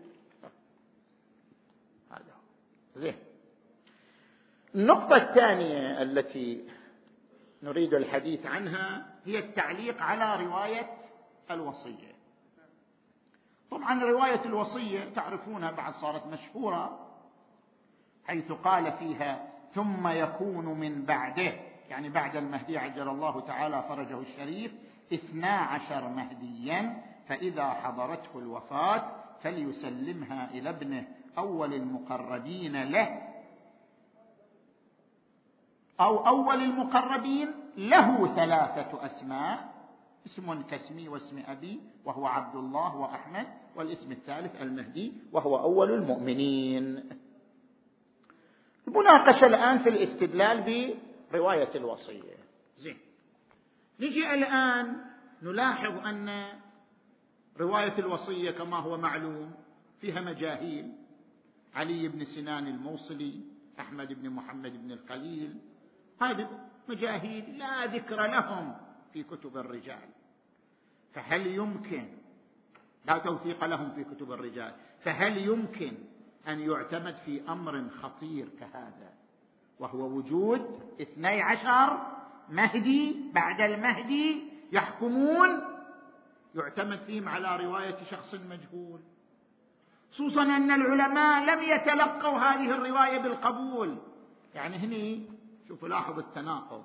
هذا زين. النقطة الثانية التي نريد الحديث عنها هي التعليق على رواية الوصية. طبعا رواية الوصية تعرفونها، بعد صارت مشهورة، حيث قال فيها ثم يكون من بعده، يعني بعد المهدي عجل الله تعالى فرجه الشريف 12 مهديا، فإذا حضرته الوفاة فليسلمها إلى ابنه أول المقربين له، أو أول المقربين له 3 أسماء، اسم كاسمي واسم أبي وهو عبد الله وأحمد، والاسم الثالث المهدي وهو أول المؤمنين. المناقشة الآن في الاستدلال برواية الوصية. زين، نجي الآن نلاحظ أن رواية الوصية كما هو معلوم فيها مجاهيل: علي بن سنان الموصلي، أحمد بن محمد بن الخليل، هذه مجاهيل لا ذكر لهم في كتب الرجال، فهل يمكن، لا توثيق لهم في كتب الرجال، فهل يمكن أن يعتمد في أمر خطير كهذا، وهو وجود 12 مهدي بعد المهدي يحكمون، يعتمد فيهم على رواية شخص مجهول، خصوصا أن العلماء لم يتلقوا هذه الرواية بالقبول. يعني هني شوفوا، لاحظوا التناقض.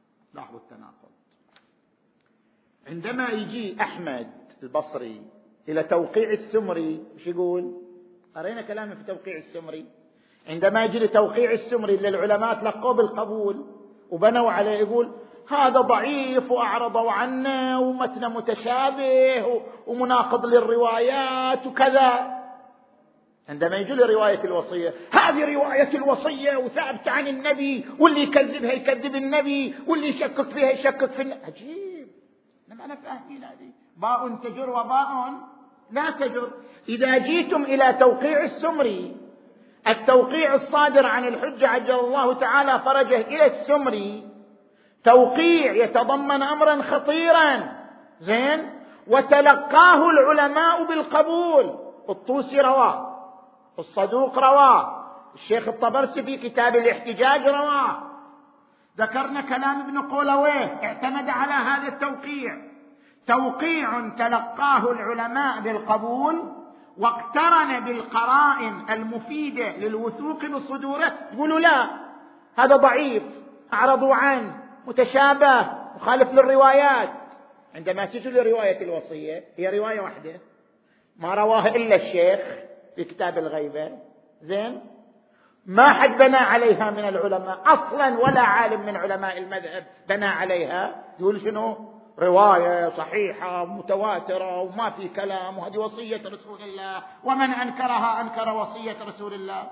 عندما يجي أحمد البصري إلى توقيع السمري مش يقول؟ قرينا كلامه في توقيع السمري. عندما يجي لتوقيع السمري اللي العلماء تلقوه بالقبول وبنوا عليه، يقول هذا ضعيف وأعرضوا عنه ومتن متشابه ومناقض للروايات وكذا. عندما يجي لرواية الوصية، هذه رواية الوصية وثابت عن النبي، واللي يكذبها يكذب النبي، واللي يشكك فيها يشكك في النبي. عجيب، أنا فاهمين هذه باء تجر وباء لا تجر. إذا جيتم إلى توقيع السمري، التوقيع الصادر عن الحجة عجل الله تعالى فرجه إلى السمري توقيع يتضمن أمرا خطيرا، زين، وتلقاه العلماء بالقبول. الطوسي رواه، الصدوق رواه، الشيخ الطبرسي في كتاب الاحتجاج رواه، ذكرنا كلام ابن قولويه اعتمد على هذا التوقيع، توقيع تلقاه العلماء بالقبول واقترن بالقرائن المفيدة للوثوق بصدوره. يقولوا لا، هذا ضعيف، أعرضوا عنه، متشابه، مخالف للروايات. عندما تجي لرواية الوصية هي رواية واحدة ما رواها إلا الشيخ في كتاب الغيبة، زين، ما حد بنى عليها من العلماء أصلا، ولا عالم من علماء المذهب بنى عليها. يقول شنو؟ رواية صحيحة متواترة وما في كلام، وهذه وصية رسول الله، ومن أنكرها أنكر وصية رسول الله.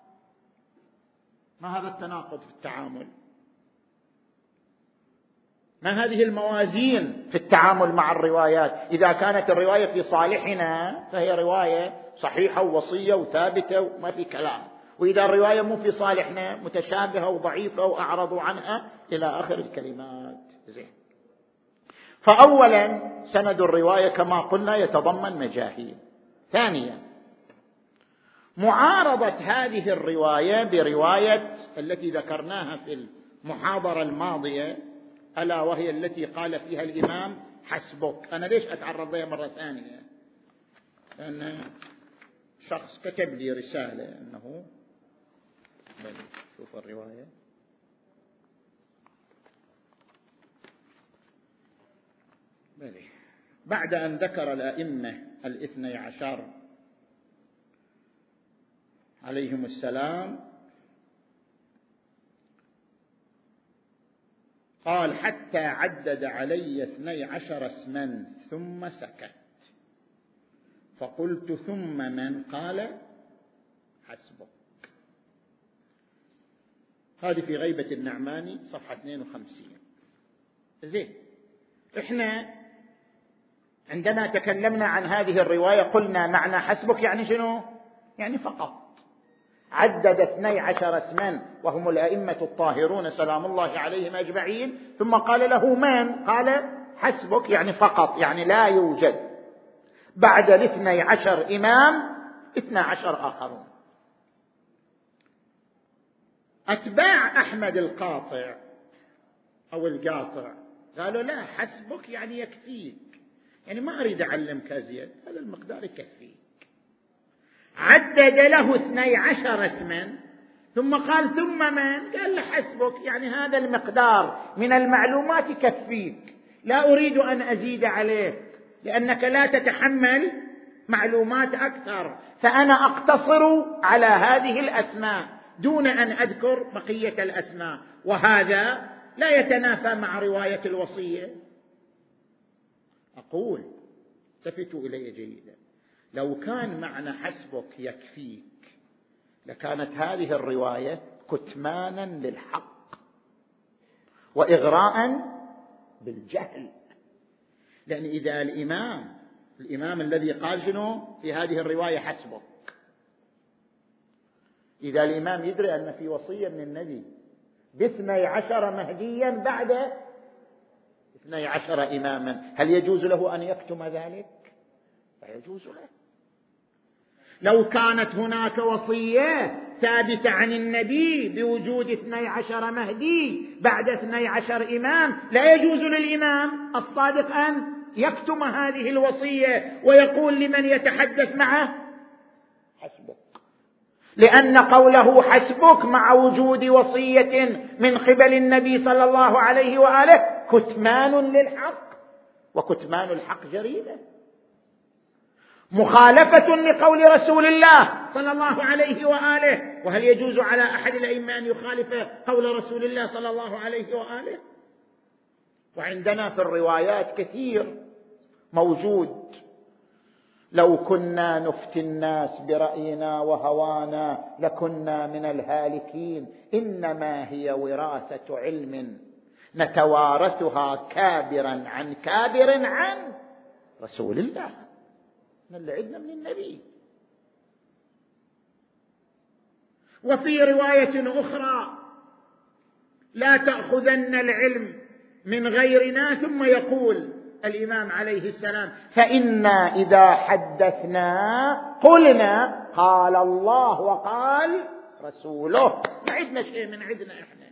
ما هذا التناقض في التعامل؟ ما هذه الموازين في التعامل مع الروايات؟ إذا كانت الرواية في صالحنا فهي رواية صحيحة ووصية وثابتة وما في كلام، وإذا الرواية مو في صالحنا متشابهة وضعيفة وأعرضوا عنها إلى آخر الكلمات. زين، فأولا سند الرواية كما قلنا يتضمن مجاهيل. ثانيا معارضة هذه الرواية برواية التي ذكرناها في المحاضرة الماضية، ألا وهي التي قال فيها الإمام حسبك. أنا ليش أتعرض لها مرة ثانية؟ لأن شخص كتب لي رسالة أنه شوف الرواية، بعد أن ذكر الأئمة 12 عليهم السلام قال حتى عدد علي 12 اسما ثم سكت، فقلت ثم من؟ قال حسبك. هذه في غيبة النعماني صفحة 52. زين، احنا عندما تكلمنا عن هذه الرواية قلنا معنى حسبك يعني شنو؟ يعني فقط. عدد 12 اسما وهم الأئمة الطاهرون سلام الله عليهم أجمعين، ثم قال له من؟ قال حسبك، يعني فقط، يعني لا يوجد بعد 12 إمام 12 آخرون. أتباع أحمد القاطع أو القاطع قالوا لا، حسبك يعني يكفيك، يعني ما أريد أعلمك أزيد، هذا المقدار يكفيك. عدد له 12 اسما ثم قال ثم من؟ قال له حسبك، يعني هذا المقدار من المعلومات يكفيك، لا أريد أن أزيد عليك لأنك لا تتحمل معلومات أكثر، فأنا أقتصر على هذه الأسماء دون أن أذكر بقية الأسماء. وهذا لا يتنافى مع رواية الوصية. أقول التفتوا إلي جيدا، لو كان معنى حسبك يكفيك لكانت هذه الرواية كتمانا للحق وإغراء بالجهل. لأن إذا الإمام الذي قال شنو في هذه الرواية حسبك، إذا الإمام يدري أن في وصية من النبي ب12 مهديا بعد 12 إماما، هل يجوز له أن يكتم ذلك؟ لا يجوز له. لو كانت هناك وصية ثابتة عن النبي بوجود 12 مهدي بعد 12 إمام، لا يجوز للإمام الصادق أن يكتم هذه الوصية ويقول لمن يتحدث معه حسبك، لأن قوله حسبك مع وجود وصية من قبل النبي صلى الله عليه وآله كتمان للحق، وكتمان الحق جريمة، مخالفة لقول رسول الله صلى الله عليه وآله. وهل يجوز على أحد الأئمة أن يخالف قول رسول الله صلى الله عليه وآله؟ وعندنا في الروايات كثير موجود: لو كنا نفتي الناس برأينا وهوانا لكنا من الهالكين، إنما هي وراثة علم نتوارثها كابرا عن كابر عن رسول الله، من اللي عندنا من النبي. وفي رواية أخرى: لا تأخذن العلم من غيرنا، ثم يقول الإمام عليه السلام: فإنا إذا حدثنا قلنا قال الله وقال رسوله. ما عندنا شيء من عندنا إحنا.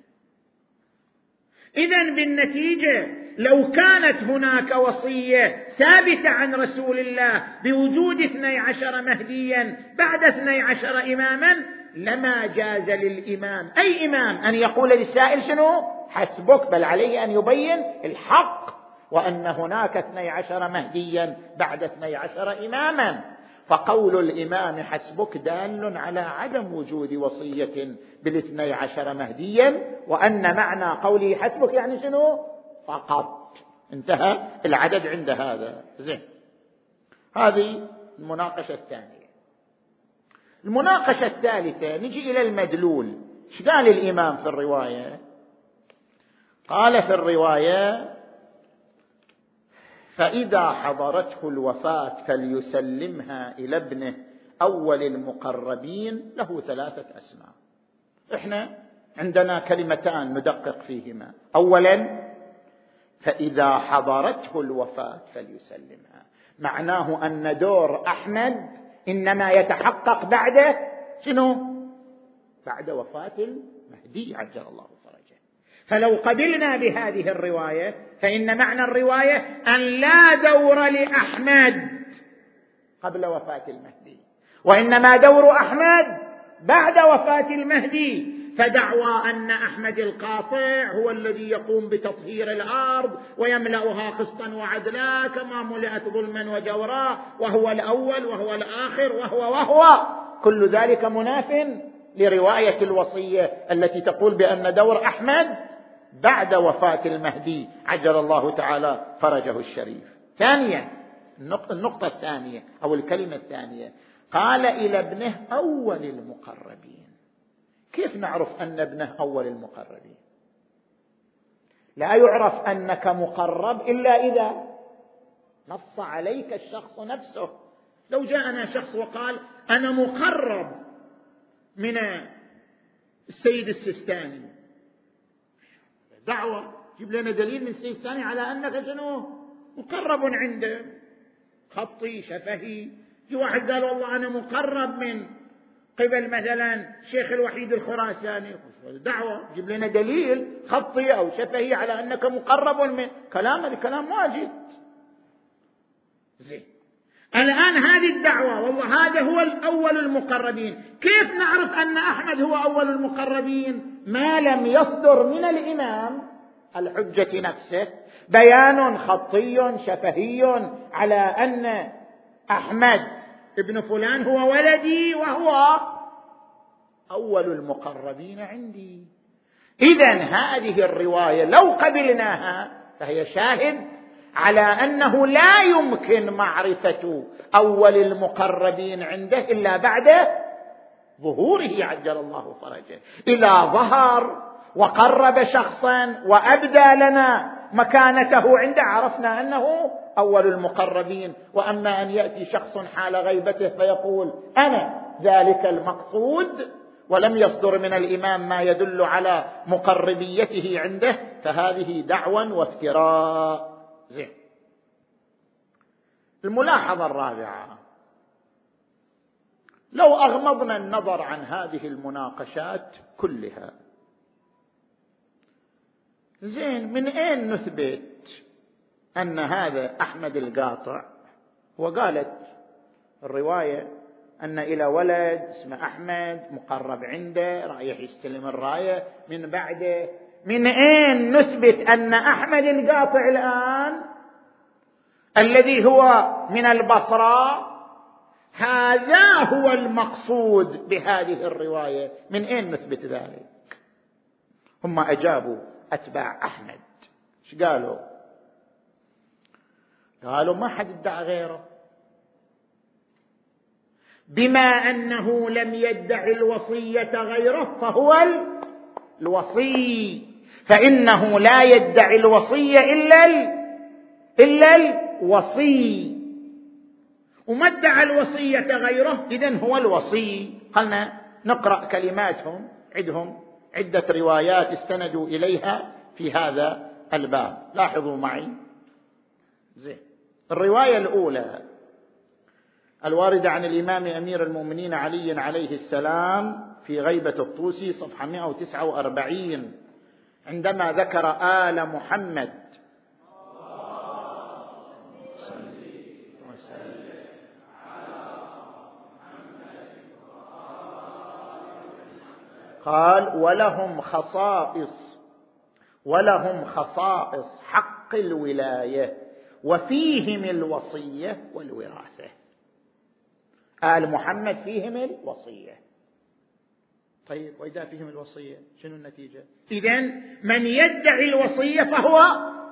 إذن بالنتيجة لو كانت هناك وصية ثابتة عن رسول الله بوجود 12 مهديا بعد 12 إماما لما جاز للإمام أي إمام أن يقول للسائل شنو؟ حسبك، بل عليه أن يبين الحق وأن هناك 12 مهديا بعد 12 إماما. فقول الإمام حسبك دال على عدم وجود وصية بال12 مهديا، وأن معنى قوله حسبك يعني شنو؟ فقط. انتهى العدد عند هذا. زين، هذه المناقشة الثانية. المناقشة الثالثة نجي إلى المدلول. ايش قال الإمام في الرواية؟ قال في الرواية: فإذا حضرته الوفاة فليسلمها إلى ابنه أول المقربين له 3 أسماء. إحنا عندنا كلمتان ندقق فيهما. أولا: فإذا حضرته الوفاة فليسلمها، معناه أن دور أحمد إنما يتحقق بعد شنو؟ بعد وفاة المهدي عجل الله فرجه. فلو قبلنا بهذه الرواية فإن معنى الرواية أن لا دور لأحمد قبل وفاة المهدي، وإنما دور أحمد بعد وفاة المهدي. فدعوى أن أحمد القاطع هو الذي يقوم بتطهير الأرض ويملأها قسطا وعدلا كما ملئت ظلما وجورا، وهو الأول وهو الآخر وهو كل ذلك مناف لرواية الوصية التي تقول بأن دور أحمد بعد وفاة المهدي عجل الله تعالى فرجه الشريف. ثانيا، النقطة الثانية أو الكلمة الثانية، قال إلى ابنه أول المقربين. كيف نعرف أن ابنه أول المقربين؟ لا يعرف أنك مقرب إلا إذا نص عليك الشخص نفسه. لو جاءنا شخص وقال أنا مقرب من السيد السيستاني، دعوة، جيب لنا دليل من السيد السيستاني على أنك شنو مقرب عنده، خطي شفهي. في واحد قال والله أنا مقرب من قبل مثلا شيخ الوحيد الخراساني، دعوة، جيب لنا دليل خطي أو شفهي على أنك مقرب من كلام واجد. زين، الآن هذه الدعوة والله هذا هو الأول المقربين، كيف نعرف أن أحمد هو أول المقربين؟ ما لم يصدر من الإمام الحجة نفسه بيان خطي شفهي على أن أحمد ابن فلان هو ولدي وهو أول المقربين عندي. إذن هذه الرواية لو قبلناها فهي شاهد على أنه لا يمكن معرفة أول المقربين عنده إلا بعد ظهوره عجل الله فرجه. إذا ظهر وقرب شخصا وأبدى لنا مكانته عنده عرفنا أنه أول المقربين. وأما أن يأتي شخص حال غيبته فيقول أنا ذلك المقصود ولم يصدر من الإمام ما يدل على مقربيته عنده، فهذه دعوى وافتراء. زين، الملاحظة الرابعة، لو أغمضنا النظر عن هذه المناقشات كلها، زين، من أين نثبت أن هذا أحمد القاطع؟ وقالت الرواية أن إلى ولد اسمه أحمد مقرب عنده رايح يستلم الراية من بعده. من أين نثبت أن أحمد القاطع الآن الذي هو من البصرة هذا هو المقصود بهذه الرواية؟ من أين نثبت ذلك؟ هم أجابوا أتباع أحمد، ايش قالوا؟ قالوا ما حد ادعى غيره، بما أنه لم يدعي الوصية غيره فهو الوصي، فإنه لا يدعي الوصية إلا الوصي، وما ادعى الوصية غيره إذن هو الوصي. قلنا نقرأ كلماتهم، عندهم عدة روايات استندوا إليها في هذا الباب، لاحظوا معي. زين، الرواية الأولى الواردة عن الإمام أمير المؤمنين علي عليه السلام في غيبة الطوسي صفحة 149 عندما ذكر آل محمد قال ولهم خصائص حق الولاية وفيهم الوصية والوراثة. آل محمد فيهم الوصية. طيب، وإذا فيهم الوصية شنو النتيجة؟ إذن من يدعي الوصية فهو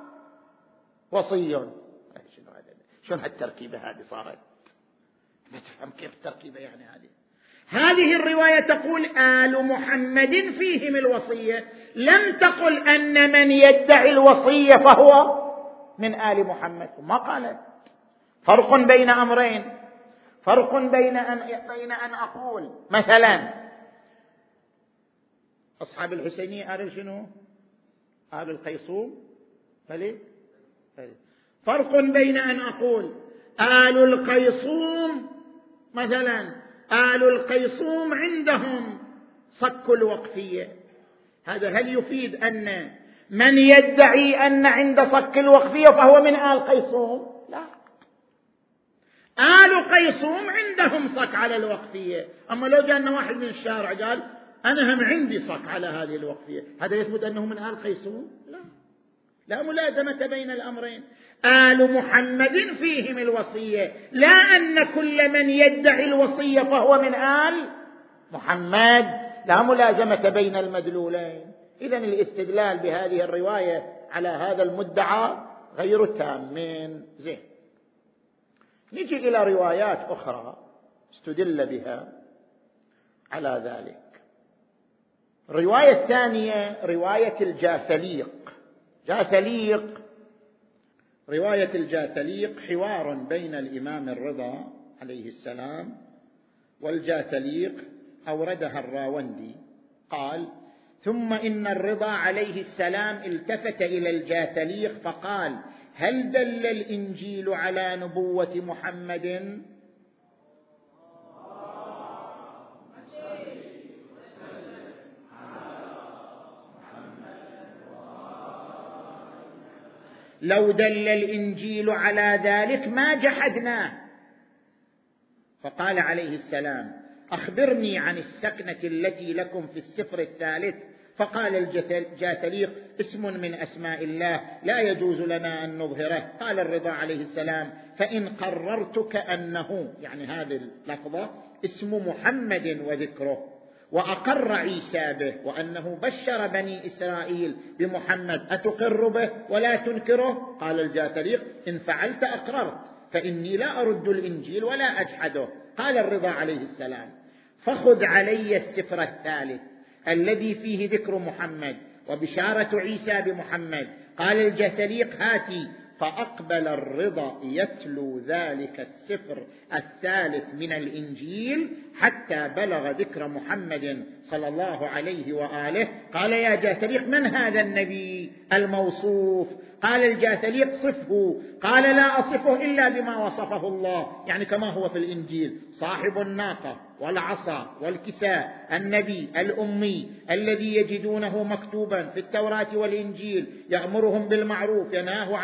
وصي. شنو هالتركيبة هذه صارت؟ ما تفهم كيف التركيبة يعني هذه الرواية تقول آل محمد فيهم الوصية، لم تقل أن من يدعي الوصية فهو من آل محمد. وما قالت. فرق بين أمرين، فرق بين أن أقول مثلا أصحاب الحسينية آل شنو؟ آل القيصوم. فرق بين أن أقول آل القيصوم مثلا آل القيصوم عندهم صك الوقفية، هذا هل يفيد أن من يدعي أن عند صك الوقفية فهو من آل قيصوم؟ لا، آل قيصوم عندهم صك على الوقفية. أما لو جاءنا واحد من الشارع قال أنا هم عندي صك على هذه الوقفية، هذا يثبت أنه من آل قيصوم؟ لا ملازمة بين الأمرين. آل محمد فيهم الوصية، لا أن كل من يدعي الوصية فهو من آل محمد، لا ملازمة بين المدلولين. إذن الاستدلال بهذه الرواية على هذا المدعى غير تام. زين، نجي إلى روايات أخرى استدل بها على ذلك. الرواية الثانية رواية الجاثليق. رواية الجاثليق حوار بين الإمام الرضا عليه السلام والجاثليق، أوردها الراوندي. قال: ثم إن الرضا عليه السلام التفت إلى الجاثليق فقال: هل دل الإنجيل على نبوة محمد؟ لو دل الإنجيل على ذلك ما جحدناه. فقال عليه السلام: أخبرني عن السكنة التي لكم في السفر الثالث. فقال الجاثليق: اسم من أسماء الله لا يجوز لنا أن نظهره. قال الرضا عليه السلام: فإن قررتك أنه، يعني هذه اللفظة، اسم محمد وذكره، وأقر عيسى به، وأنه بشر بني إسرائيل بمحمد، أتقر به ولا تنكره؟ قال الجاثليق: إن فعلت أقررت، فإني لا أرد الإنجيل ولا أجحده. قال الرضا عليه السلام: فخذ علي السفر الثالث الذي فيه ذكر محمد وبشارة عيسى بمحمد. قال الجاثليق: هاتي. فأقبل الرضا يتلو ذلك السفر الثالث من الإنجيل حتى بلغ ذكر محمد صلى الله عليه وآله. قال: يا جاثليق، من هذا النبي الموصوف؟ قال الجاثليق: صفه. قال: لا أصفه إلا بما وصفه الله، يعني كما هو في الإنجيل: صاحب الناقة والعصا والكساء، النبي الأمي الذي يجدونه مكتوبا في التوراة والإنجيل، يأمرهم بالمعروف،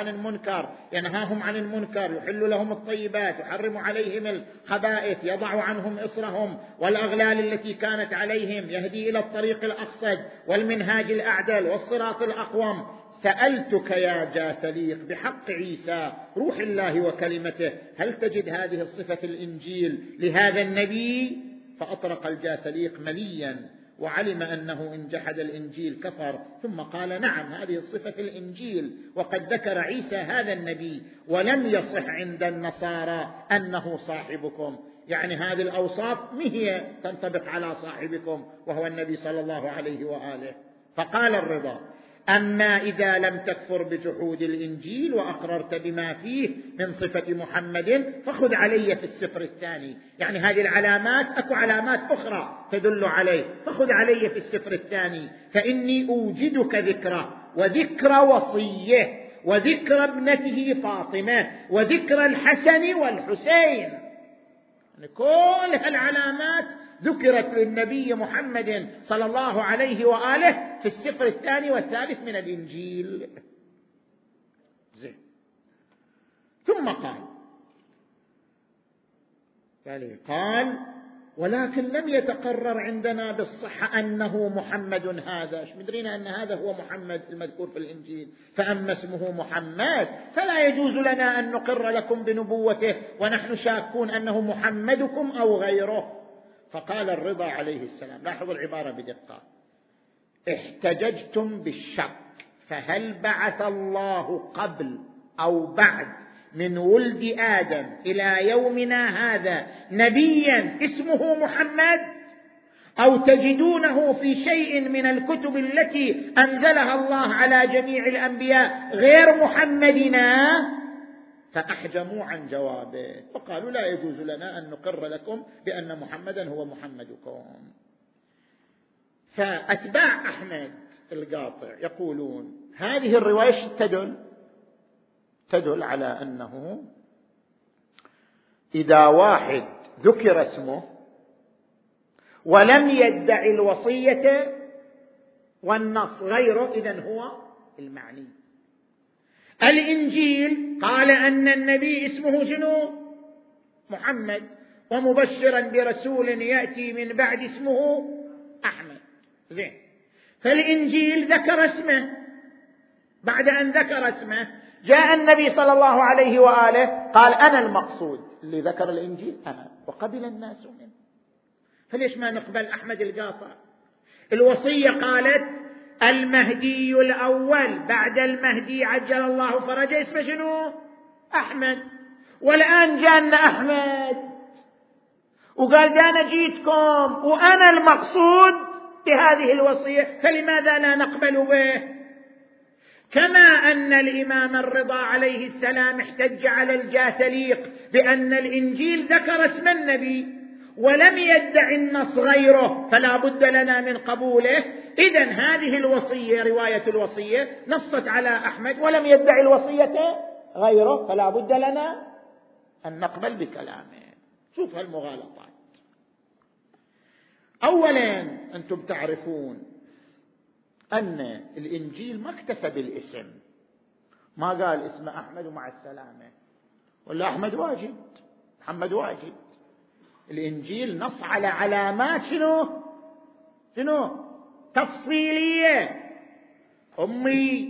ينهاهم عن المنكر، يحل لهم الطيبات، يحرم عليهم الخبائث، يضع عنهم إصرهم والأغلال التي كانت عليهم، يهدي إلى الطريق الأقصد والمنهاج الأعدل والصراط الأقوم. سألتك يا جاثليق بحق عيسى روح الله وكلمته، هل تجد هذه الصفة في الإنجيل لهذا النبي؟ فأطرق الجاثليق مليا، وعلم أنه إن جحد الإنجيل كفر، ثم قال: نعم، هذه الصفة في الإنجيل، وقد ذكر عيسى هذا النبي، ولم يصح عند النصارى أنه صاحبكم، يعني هذه الأوصاف هي تنطبق على صاحبكم وهو النبي صلى الله عليه وآله. فقال الرضا: أما إذا لم تكفر بجحود الإنجيل وأقررت بما فيه من صفة محمد فخذ علي في السفر الثاني، يعني هذه العلامات، أكو علامات أخرى تدل عليه، فخذ علي في السفر الثاني، فإني أوجدك ذكره وذكر وصيه وذكر ابنته فاطمة وذكر الحسن والحسين، يعني كل هالعلامات ذكرت للنبي محمد صلى الله عليه وآله في السفر الثاني والثالث من الإنجيل. زين. ثم قال: ولكن لم يتقرر عندنا بالصحة أنه محمد هذا، مدرينا أن هذا هو محمد المذكور في الإنجيل، فأما اسمه محمد فلا يجوز لنا أن نقر لكم بنبوته ونحن شاكون أنه محمدكم أو غيره. فقال الرضا عليه السلام، لاحظوا العبارة بدقة: احتججتم بالشك، فهل بعث الله قبل أو بعد من ولد آدم إلى يومنا هذا نبيا اسمه محمد؟ أو تجدونه في شيء من الكتب التي أنزلها الله على جميع الأنبياء غير محمدنا؟ فأحجموا عن جوابه وقالوا: لا يجوز لنا أن نقر لكم بأن محمدا هو محمدكم. فأتباع أحمد القاطع يقولون هذه الرواية تدل على أنه إذا واحد ذكر اسمه ولم يدعي الوصية والنص غيره إذن هو المعني. الإنجيل قال أن النبي اسمه شنو؟ محمد، ومبشرا برسول يأتي من بعد اسمه أحمد. زين، فالإنجيل ذكر اسمه، بعد أن ذكر اسمه جاء النبي صلى الله عليه وآله قال: أنا المقصود، اللي ذكر الإنجيل أنا، وقبل الناس منه. فليش ما نقبل أحمد القاطع؟ الوصية قالت: المهدي الأول بعد المهدي عجل الله فرجه اسمه شنو؟ أحمد. والآن جاءنا أحمد وقال ده أنا جيتكم وأنا المقصود بهذه الوصية، فلماذا لا نقبل به؟ كما أن الإمام الرضا عليه السلام احتج على الجاثليق بأن الإنجيل ذكر اسم النبي ولم يدع النص غيره، فلا بد لنا من قبوله. إذن هذه الوصية، رواية الوصية نصت على أحمد ولم يدع الوصية غيره، فلا بد لنا أن نقبل بكلامه. شوف هالمغالطات. أولا أنتم تعرفون أن الإنجيل ما اكتفى بالاسم، ما قال اسم أحمد ومع السلامة، ولا أحمد واجد محمد واجد. الإنجيل نص على علامات شنو تفصيلية. أمي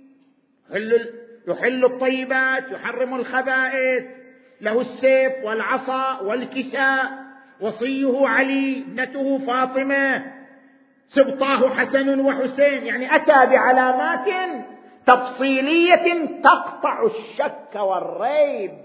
يحل الطيبات يحرم الخبائث، له السيف والعصا والكساء، وصيه علي، ابنته فاطمة، سبطاه حسن وحسين. يعني أتى بعلامات تفصيلية تقطع الشك والريب.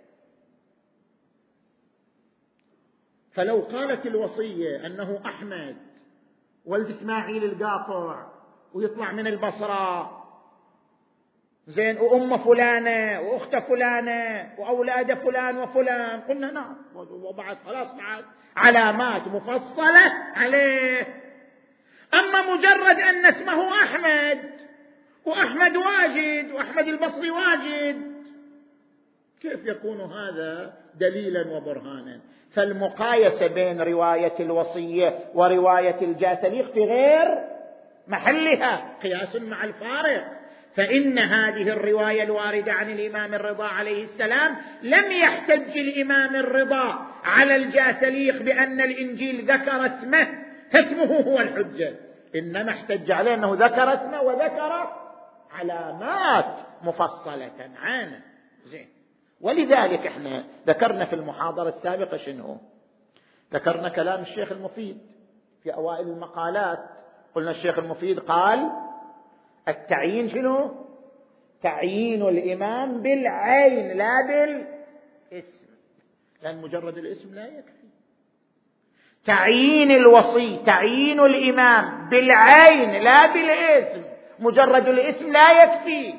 فلو قالت الوصية أنه أحمد ولد إسماعيل القاطع ويطلع من البصرة زين، وأم فلانة وأخت فلانة وأولاد فلان وفلان، قلنا نعم، وبعد خلاص بعد علامات مفصلة عليه. أما مجرد أن اسمه أحمد وأحمد واجد وأحمد البصري واجد، كيف يكون هذا دليلا وبرهانا؟ فالمقايسة بين رواية الوصية ورواية الجاثليق في غير محلها، قياس مع الفارق. فإن هذه الرواية الواردة عن الإمام الرضا عليه السلام لم يحتج الإمام الرضا على الجاثليق بأن الإنجيل ذكر اسمه فاسمه هو الحجة، إنما احتج عليه أنه ذكر اسمه وذكر علامات مفصلة عنه. زين. ولذلك احنا ذكرنا في المحاضرة السابقة شنو؟ ذكرنا كلام الشيخ المفيد في أوائل المقالات. قلنا الشيخ المفيد قال التعيين شنو؟ تعيين الإمام بالعين لا بالاسم، لأن مجرد الاسم لا يكفي. تعيين الوصي، تعيين الإمام بالعين لا بالاسم، مجرد الاسم لا يكفي.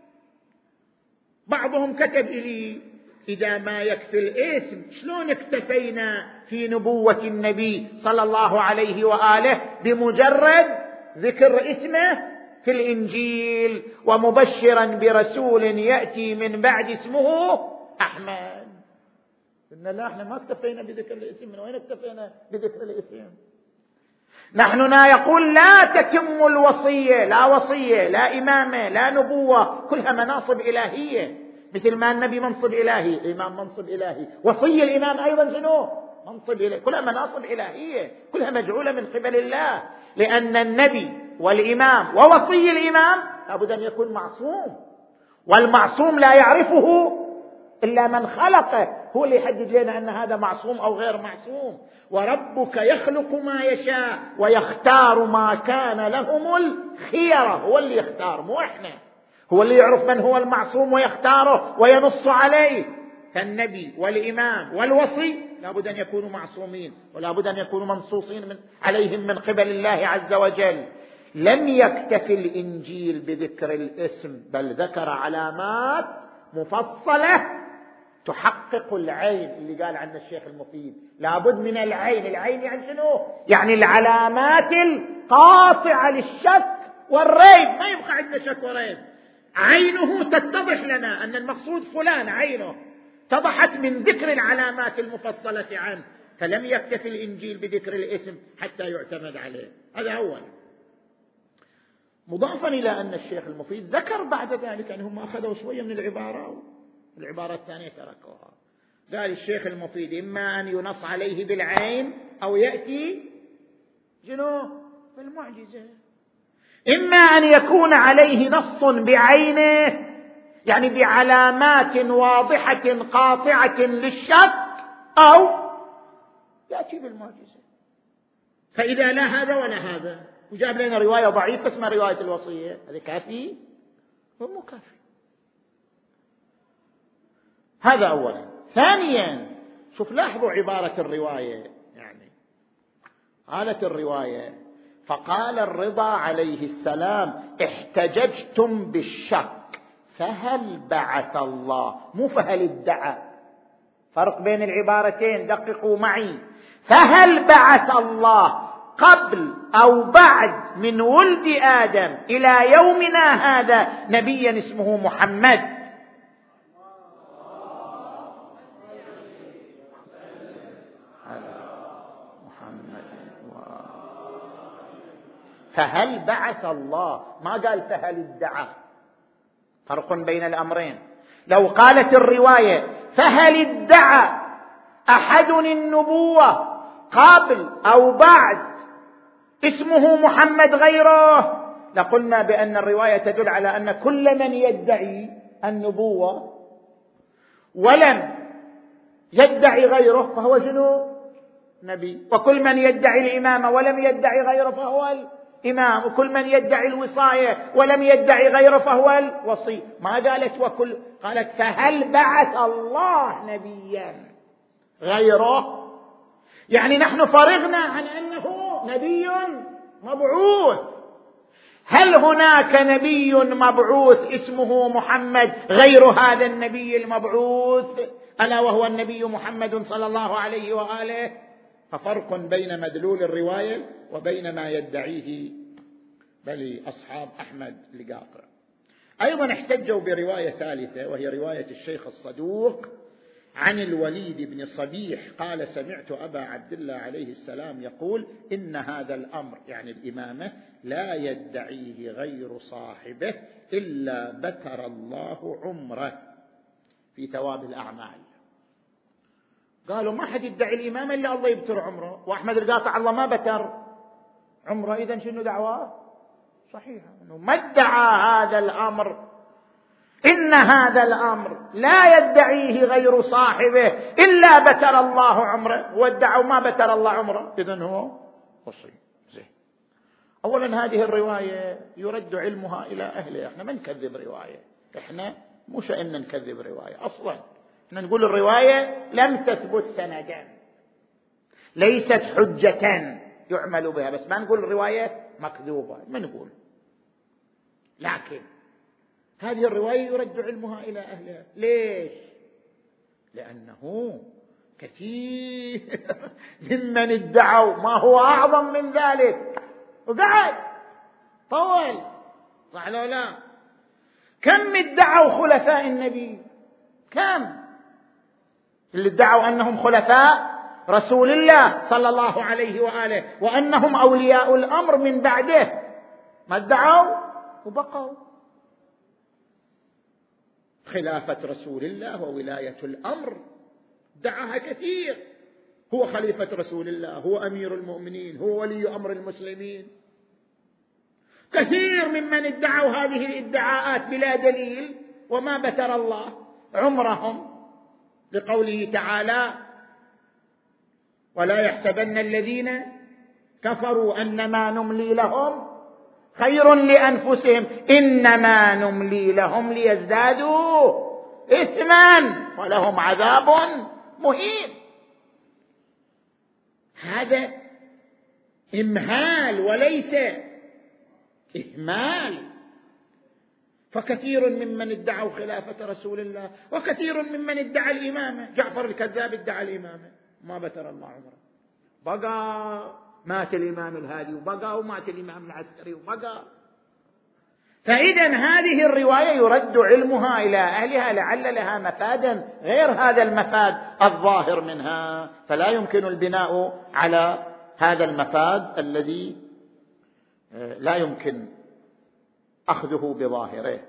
بعضهم كتب لي إذا ما يكفي الاسم شلون اكتفينا في نبوة النبي صلى الله عليه وآله بمجرد ذكر اسمه في الإنجيل ومبشرا برسول يأتي من بعد اسمه أحمد؟ قلنا لا، احنا ما اكتفينا بذكر الاسم. من وين اكتفينا بذكر الاسم؟ نحن يقول لا تتم الوصية، لا وصية لا إمامة لا نبوة، كلها مناصب إلهية. مثل ما النبي منصب إلهي، الإمام منصب إلهي، وصي الإمام أيضا شنو؟ منصب إلهي، كلها مناصب إلهية، كلها مجعولة من قبل الله. لأن النبي والإمام ووصي الإمام لابد أن يكون معصوم، والمعصوم لا يعرفه إلا من خلقه، هو اللي يحدد لنا أن هذا معصوم أو غير معصوم. وربك يخلق ما يشاء ويختار ما كان لهم الخيرة، هو اللي يختار مو إحنا، هو اللي يعرف من هو المعصوم ويختاره وينص عليه. فالنبي والإمام والوصي لابد أن يكونوا معصومين، ولابد أن يكونوا منصوصين عليهم من قبل الله عز وجل. لم يكتفي الإنجيل بذكر الاسم، بل ذكر علامات مفصلة تحقق العين اللي قال عنه الشيخ المفيد. لابد من العين. العين يعني شنو؟ يعني العلامات القاطعة للشك والريب، ما يبقى عندنا شك وريب. عينه تتضح لنا أن المقصود فلان، عينه اتضحت من ذكر العلامات المفصلة عنه. فلم يكتفي الإنجيل بذكر الاسم حتى يعتمد عليه. هذا أول. مضافا إلى أن الشيخ المفيد ذكر بعد ذلك أنهم أخذوا شوية من العبارة والعبارة الثانية تركوها. قال الشيخ المفيد إما أن ينص عليه بالعين أو يأتي بالمعجزة. إما أن يكون عليه نص بعينه، يعني بعلامات واضحة قاطعة للشك، أو يأتي بالمعجزة. فإذا لا هذا ولا هذا وجاب لنا رواية ضعيفة اسمها رواية الوصية، هذا كافي؟ هو مو كافي. هذا أولا. ثانيا، شوف لاحظوا عبارة الرواية، يعني قالت الرواية: فقال الرضا عليه السلام: احتججتم بالشك فهل بعث الله، مو فهل ادعى، فرق بين العبارتين، دققوا معي. فهل بعث الله قبل أو بعد من ولد آدم إلى يومنا هذا نبيا اسمه محمد؟ فهل بعث الله، ما قال فهل ادعى، فرق بين الأمرين. لو قالت الرواية فهل ادعى أحد النبوة قبل أو بعد اسمه محمد غيره، لقلنا بأن الرواية تدل على أن كل من يدعي النبوة ولم يدعي غيره فهو شنو؟ نبي. وكل من يدعي الإمامة ولم يدعي غيره فهو الإمام، وكل من يدعي الوصاية ولم يدعي غيره فهو الوصي. ما قالت وكل، قالت فهل بعث الله نبيا غيره، يعني نحن فرغنا عن أنه نبي مبعوث. هل هناك نبي مبعوث اسمه محمد غير هذا النبي المبعوث ألا وهو النبي محمد صلى الله عليه وآله؟ ففرق بين مدلول الرواية وبين ما يدعيه بل أصحاب أحمد القاطع. أيضا احتجوا برواية ثالثة وهي رواية الشيخ الصدوق عن الوليد بن صبيح قال: سمعت أبا عبد الله عليه السلام يقول: إن هذا الأمر، يعني الإمامة، لا يدعيه غير صاحبه إلا بتر الله عمره في ثواب الأعمال. قالوا ما حد يدعي الإمامة إلا الله يبتر عمره، وأحمد القاطع الله ما بتر عمره، إذن شنو دعواه؟ صحيحة، أنه ما ادعى هذا الأمر، إن هذا الأمر لا يدعيه غير صاحبه إلا بتر الله عمره، وادعوا ما بتر الله عمره، إذن هو وصي. أولا هذه الرواية يرد علمها إلى أهلها، إحنا ما نكذب رواية، إحنا مو شأننا نكذب رواية أصلا، إحنا نقول الرواية لم تثبت سندا، ليست حجة يعمل بها، بس ما نقول الرواية مكذوبة، ما نقول. لكن هذه الرواية يرد علمها إلى أهلها. ليش؟ لأنه كثير ممن ادعوا ما هو أعظم من ذلك وقعد طول، صح لو لا؟ كم ادعوا خلفاء النبي؟ كم اللي ادعوا أنهم خلفاء رسول الله صلى الله عليه وآله وأنهم أولياء الأمر من بعده، ما ادعوا وبقوا. خلافة رسول الله وولاية الأمر دعاها كثير، هو خليفة رسول الله، هو أمير المؤمنين، هو ولي أمر المسلمين. كثير ممن ادعوا هذه الادعاءات بلا دليل وما بتر الله عمرهم، لقوله تعالى: ولا يحسبن الذين كفروا أنما نملي لهم خير لأنفسهم إنما نملي لهم ليزدادوا إثما ولهم عذاب مهين. هذا إمهال وليس إهمال. فكثير ممن ادعوا خلافة رسول الله وكثير ممن ادعى الإمامة. جعفر الكذاب ادعى الإمامة ما بتر الله عمره، بقى مات الإمام الهادي وبقى، ومات الإمام العسكري وبقى. فإذا هذه الرواية يرد علمها إلى أهلها لعل لها مفادا غير هذا المفاد الظاهر منها، فلا يمكن البناء على هذا المفاد الذي لا يمكن أخذه بظاهره.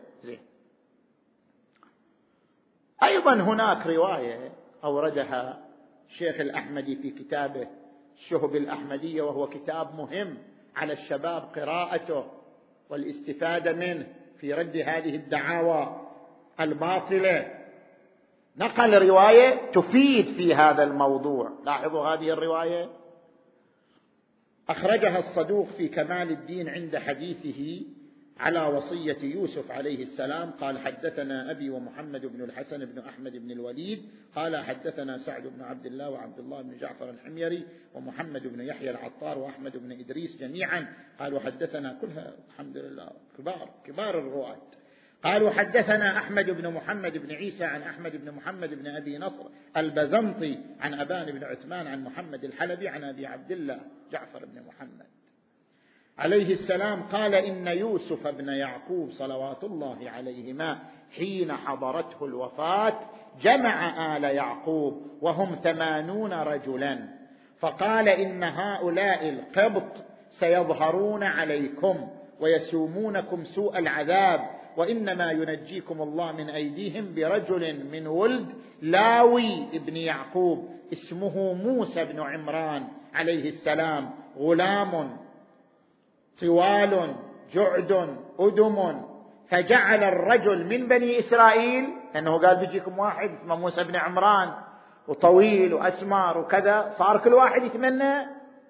أيضا هناك رواية أوردها الشيخ الأحمدي في كتابه الشهب الأحمدية، وهو كتاب مهم على الشباب قراءته والاستفادة منه في رد هذه الدعاوى الباطلة. نقل رواية تفيد في هذا الموضوع. لاحظوا هذه الرواية: أخرجها الصدوق في كمال الدين عند حديثه على وصية يوسف عليه السلام قال: حدثنا أبي ومحمد بن الحسن بن أحمد بن الوليد قال حدثنا سعد بن عبد الله وعبد الله بن جعفر الحميري ومحمد بن يحيى العطار وأحمد بن إدريس جميعا قالوا حدثنا، كلها الحمد لله كبار الرواة. قالوا حدثنا أحمد بن محمد بن عيسى عن أحمد بن محمد بن أبي نصر البزنطي عن أبان بن عثمان عن محمد الحلبي عن أبي عبد الله جعفر بن محمد عليه السلام قال: إن يوسف بن يعقوب صلوات الله عليهما حين حضرته الوفاة جمع آل يعقوب وهم 80 رجلا، فقال: إن هؤلاء القبط سيظهرون عليكم ويسومونكم سوء العذاب، وإنما ينجيكم الله من أيديهم برجل من ولد لاوي ابن يعقوب اسمه موسى بن عمران عليه السلام، غلام طوال جعد أدم. فجعل الرجل من بني إسرائيل، لأنه قال بيجيكم واحد اسمه موسى بن عمران وطويل وأسمر وكذا، صار كل واحد يتمنى.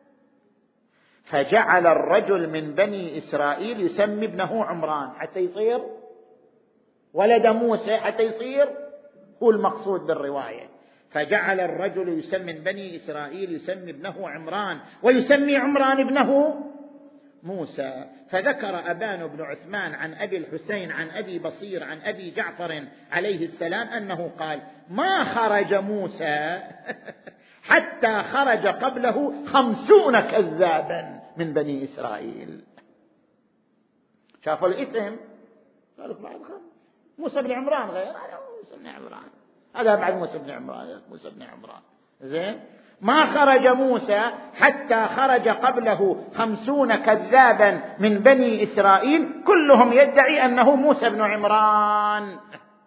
فجعل الرجل من بني إسرائيل يسمي ابنه عمران حتى يصير ولد موسى، حتى يصير هو المقصود بالرواية. فجعل الرجل يسمي من بني إسرائيل يسمي ابنه عمران ويسمي عمران ابنه موسى. فذكر أبان بن عثمان عن أبي الحسين عن أبي بصير عن أبي جعفر عليه السلام أنه قال: ما خرج موسى حتى خرج قبله 50 كذابا من بني إسرائيل. شافوا الاسم قالوا بعد موسى بن عمران غير موسى بن عمران، هذا بعد موسى بن عمران، موسى بن عمران زين. ما خرج موسى حتى خرج قبله 50 كذابا من بني إسرائيل كلهم يدعي أنه موسى بن عمران.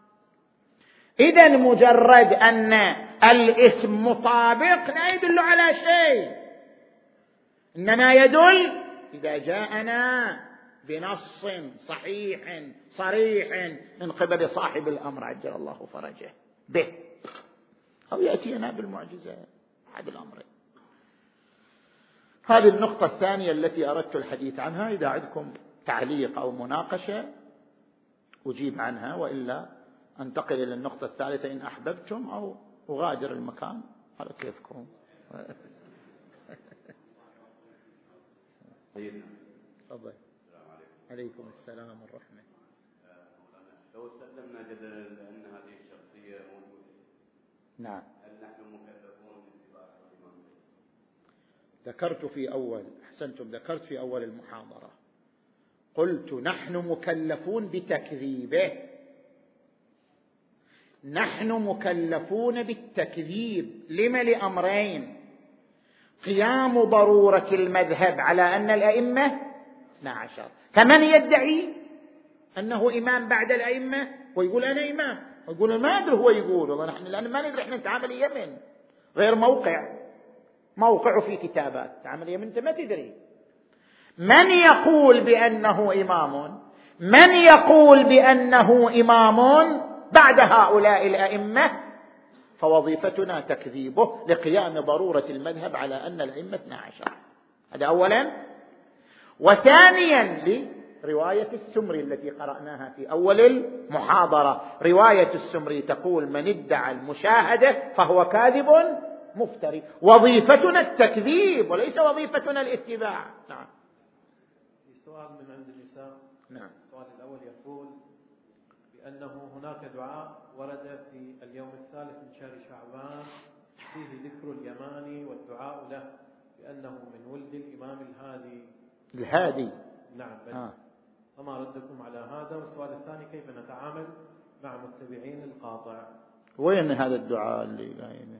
إذن مجرد أن الاسم مطابق لا يدل على شيء، إنما يدل إذا جاءنا بنص صحيح صريح من قبل صاحب الأمر عجل الله فرجه به، أو يأتينا بالمعجزة أحد الأمرين. هذه النقطة الثانية التي أردت الحديث عنها. إذا عندكم تعليق أو مناقشة أجيب عنها، وإلا أنتقل إلى النقطة الثالثة إن أحببتم، أو أغادر المكان على كيفكم. تفضل. عليكم السلام والرحمة. لو استخدمنا جدلا بأن هذه الشخصية موجودة، نعم، هل نحن مكلفون باتباع الإمام؟ ذكرت في أول المحاضرة، قلت نحن مكلفون بتكذيبه، نحن مكلفون بالتكذيب. لما؟ لأمرين: قيام ضرورة المذهب على أن الأئمة 12، فمن يدعي أنه إمام بعد الأئمة ويقول أنا إمام، ويقول ما أدري هو يقول والله نحن لأن ما ندري، إحنا نتعامل اليمن غير موقع في كتابات، تعامل اليمن أنت ما تدري. من يقول بأنه إمام، من يقول بأنه إمام بعد هؤلاء الأئمة، فوظيفتنا تكذيبه لقيام ضرورة المذهب على أن الأئمة 12. هذا أولا. وثانيا لرواية السمري التي قرأناها في أول المحاضرة. رواية السمري تقول: من ادعى المشاهدة فهو كاذب مفتري. وظيفتنا التكذيب وليس وظيفتنا الاتباع. نعم. في سؤال من عند النساء. نعم. السؤال الأول يقول بأنه هناك دعاء ورد في اليوم الثالث من شهر شعبان فيه ذكر اليماني والدعاء له بأنه من ولد الإمام الهادي. نعم. فما ردكم على هذا؟ والسؤال الثاني: كيف نتعامل مع متبعين القاطع؟ وين هذا الدعاء اللي قايمه؟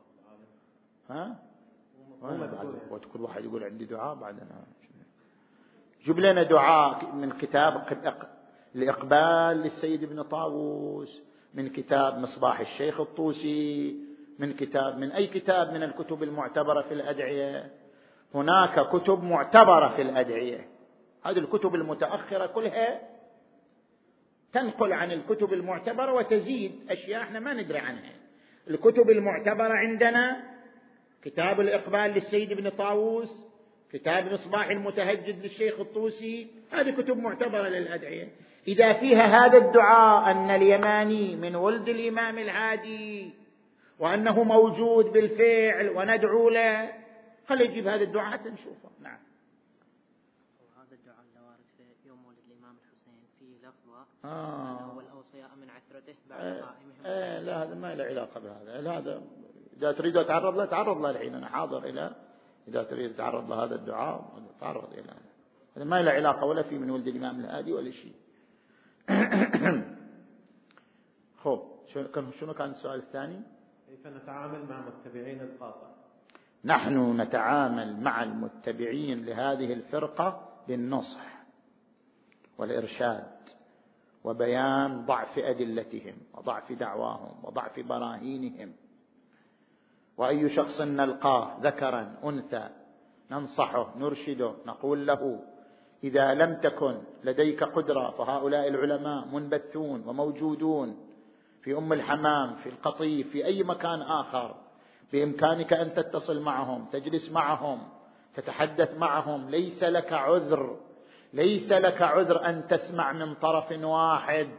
كل واحد يقول عندي دعاء بعدنا. جيب لنا دعاء من كتاب الإقبال للسيد ابن طاووس، من كتاب مصباح الشيخ الطوسي، من أي كتاب من الكتب المعتبرة في الأدعية. هناك كتب معتبرة في الأدعية، هذه الكتب المتأخرة كلها تنقل عن الكتب المعتبرة وتزيد أشياء احنا ما ندري عنها. الكتب المعتبرة عندنا كتاب الإقبال للسيد ابن طاووس، كتاب مصباح المتهجد للشيخ الطوسي، هذه كتب معتبرة للأدعية. إذا فيها هذا الدعاء أن اليماني من ولد الإمام الهادي وأنه موجود بالفعل وندعو له، خلي يجيب هذا الدعاء حتى نشوفه. نعم. وهذا الدعاء اللي وارد في يوم مولد الإمام الحسين فيه لفظة والأوصياء من عثرته بعد قائمهم. لا، هذا ما له علاقة بهذا. هذا إذا تريد أتعرض له تعرض له الحين، أنا حاضر إلى إذا تريد تتعرض لهذا الدعاء تعرض إلى هذا، ما له علاقة ولا في من ولد الإمام الهادي ولا شيء. خب، شنو كان السؤال الثاني؟ كيف نتعامل مع متبعين القاطع؟ نحن نتعامل مع المتبعين لهذه الفرقة بالنصح والإرشاد وبيان ضعف أدلتهم وضعف دعواهم وضعف براهينهم. وأي شخص نلقاه ذكرا أنثى ننصحه نرشده، نقول له إذا لم تكن لديك قدرة فهؤلاء العلماء منبثون وموجودون في أم الحمام، في القطيف، في أي مكان آخر، بإمكانك أن تتصل معهم، تجلس معهم، تتحدث معهم. ليس لك عذر، ليس لك عذر أن تسمع من طرف واحد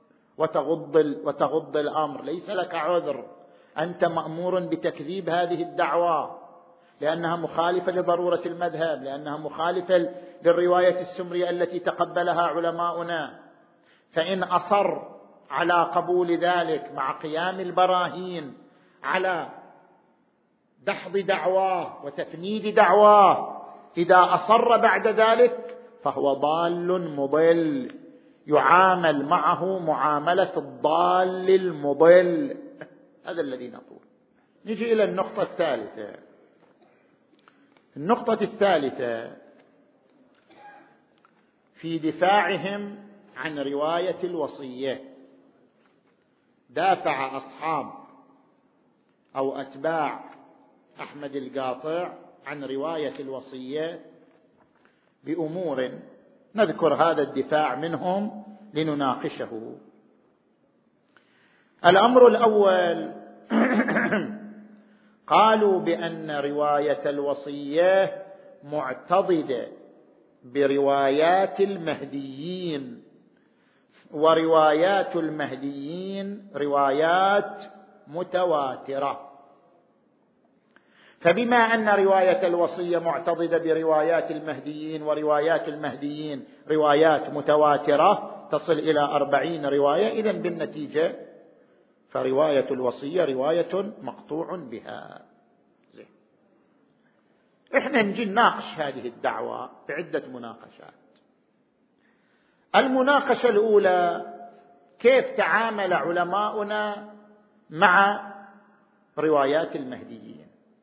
وتغض الأمر، ليس لك عذر. أنت مأمور بتكذيب هذه الدعوة لأنها مخالفة لضرورة المذهب، لأنها مخالفة للرواية السمرية التي تقبلها علماؤنا. فإن أصر على قبول ذلك مع قيام البراهين على دحض دعواه وتفنيد دعواه، إذا أصر بعد ذلك فهو ضال مضل، يعامل معه معاملة الضال المضل. هذا الذي نقول. نجي إلى النقطة الثالثة. النقطة الثالثة في دفاعهم عن رواية الوصية. دافع أصحاب أو أتباع أحمد القاطع عن رواية الوصية بأمور نذكر هذا الدفاع منهم لنناقشه. الأمر الأول قالوا بأن رواية الوصية معتضدة بروايات المهديين، وروايات المهديين روايات متواترة. فبما أن رواية الوصية معتضدة بروايات المهديين وروايات المهديين روايات متواترة تصل إلى 40 رواية، إذن بالنتيجة فرواية الوصية رواية مقطوع بها. زين. إحنا نجي نناقش هذه الدعوة بعدة مناقشات. المناقشة الأولى: كيف تعامل علماؤنا مع روايات المهديين؟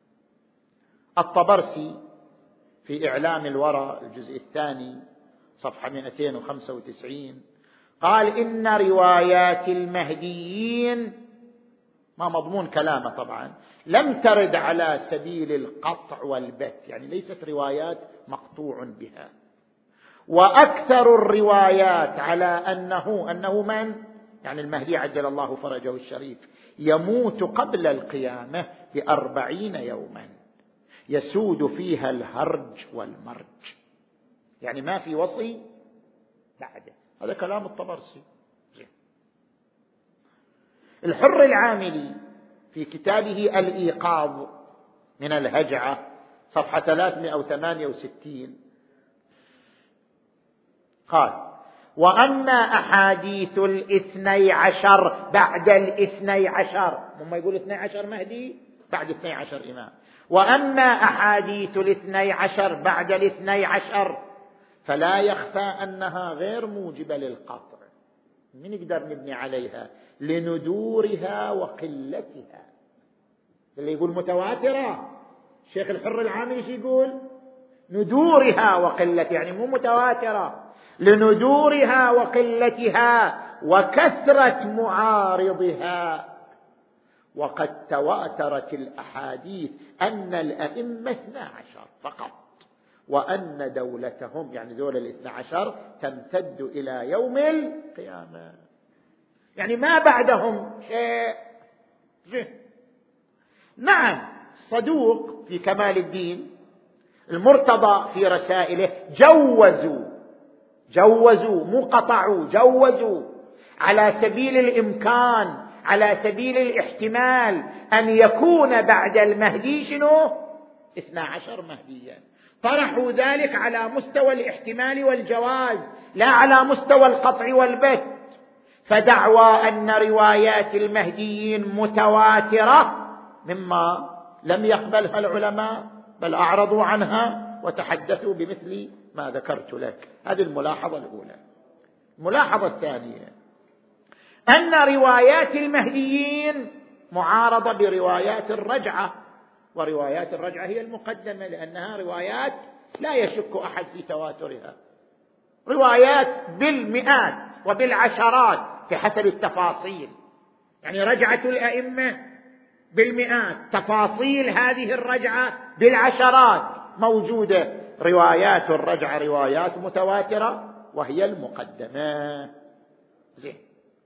الطبرسي في إعلام الورى الجزء الثاني صفحة 295 قال إن روايات المهديين، ما مضمون كلامه طبعا، لم ترد على سبيل القطع والبت، يعني ليست روايات مقطوع بها. وأكثر الروايات على أنه من؟ يعني المهدي عجل الله فرجه الشريف يموت قبل القيامة ب40 يوما يسود فيها الهرج والمرج، يعني ما في وصي بعده. هذا كلام الطبرسي. الحر العاملي في كتابه الإيقاظ من الهجعة صفحة 368 قال: وأما أحاديث 12 بعد 12، هم يقول 12 مهدي بعد 12 إمام، وأما أحاديث 12 بعد 12 فلا يخفى أنها غير موجبة للقطع. من يقدر نبني عليها؟ لندورها وقلتها. اللي يقول متواترة، الشيخ الحر العاملي شو يقول؟ ندورها وقلتها، يعني مو متواترة، لندورها وقلتها وكثرة معارضها. وقد تواترت الأحاديث أن الأئمة 12 فقط، وأن دولتهم يعني دولة 12 تمتد إلى يوم القيامة، يعني ما بعدهم شيء. نعم، صدوق في كمال الدين المرتضى في رسائله جوزوا مو قطعوا، جوزوا على سبيل الإمكان، على سبيل الاحتمال أن يكون بعد المهدي شنو 12 مهديا. طرحوا ذلك على مستوى الاحتمال والجواز، لا على مستوى القطع والبت. فدعوى أن روايات المهديين متواترة مما لم يقبلها العلماء، بل أعرضوا عنها وتحدثوا بمثل ما ذكرت لك. هذه الملاحظة الأولى. الملاحظة الثانية أن روايات المهديين معارضة بروايات الرجعة، وروايات الرجعة هي المقدمة لأنها روايات لا يشك أحد في تواترها، روايات بالمئات وبالعشرات بحسب التفاصيل، يعني رجعة الأئمة بالمئات، تفاصيل هذه الرجعة بالعشرات موجودة. روايات الرجعة روايات متواترة وهي المقدمة. زين،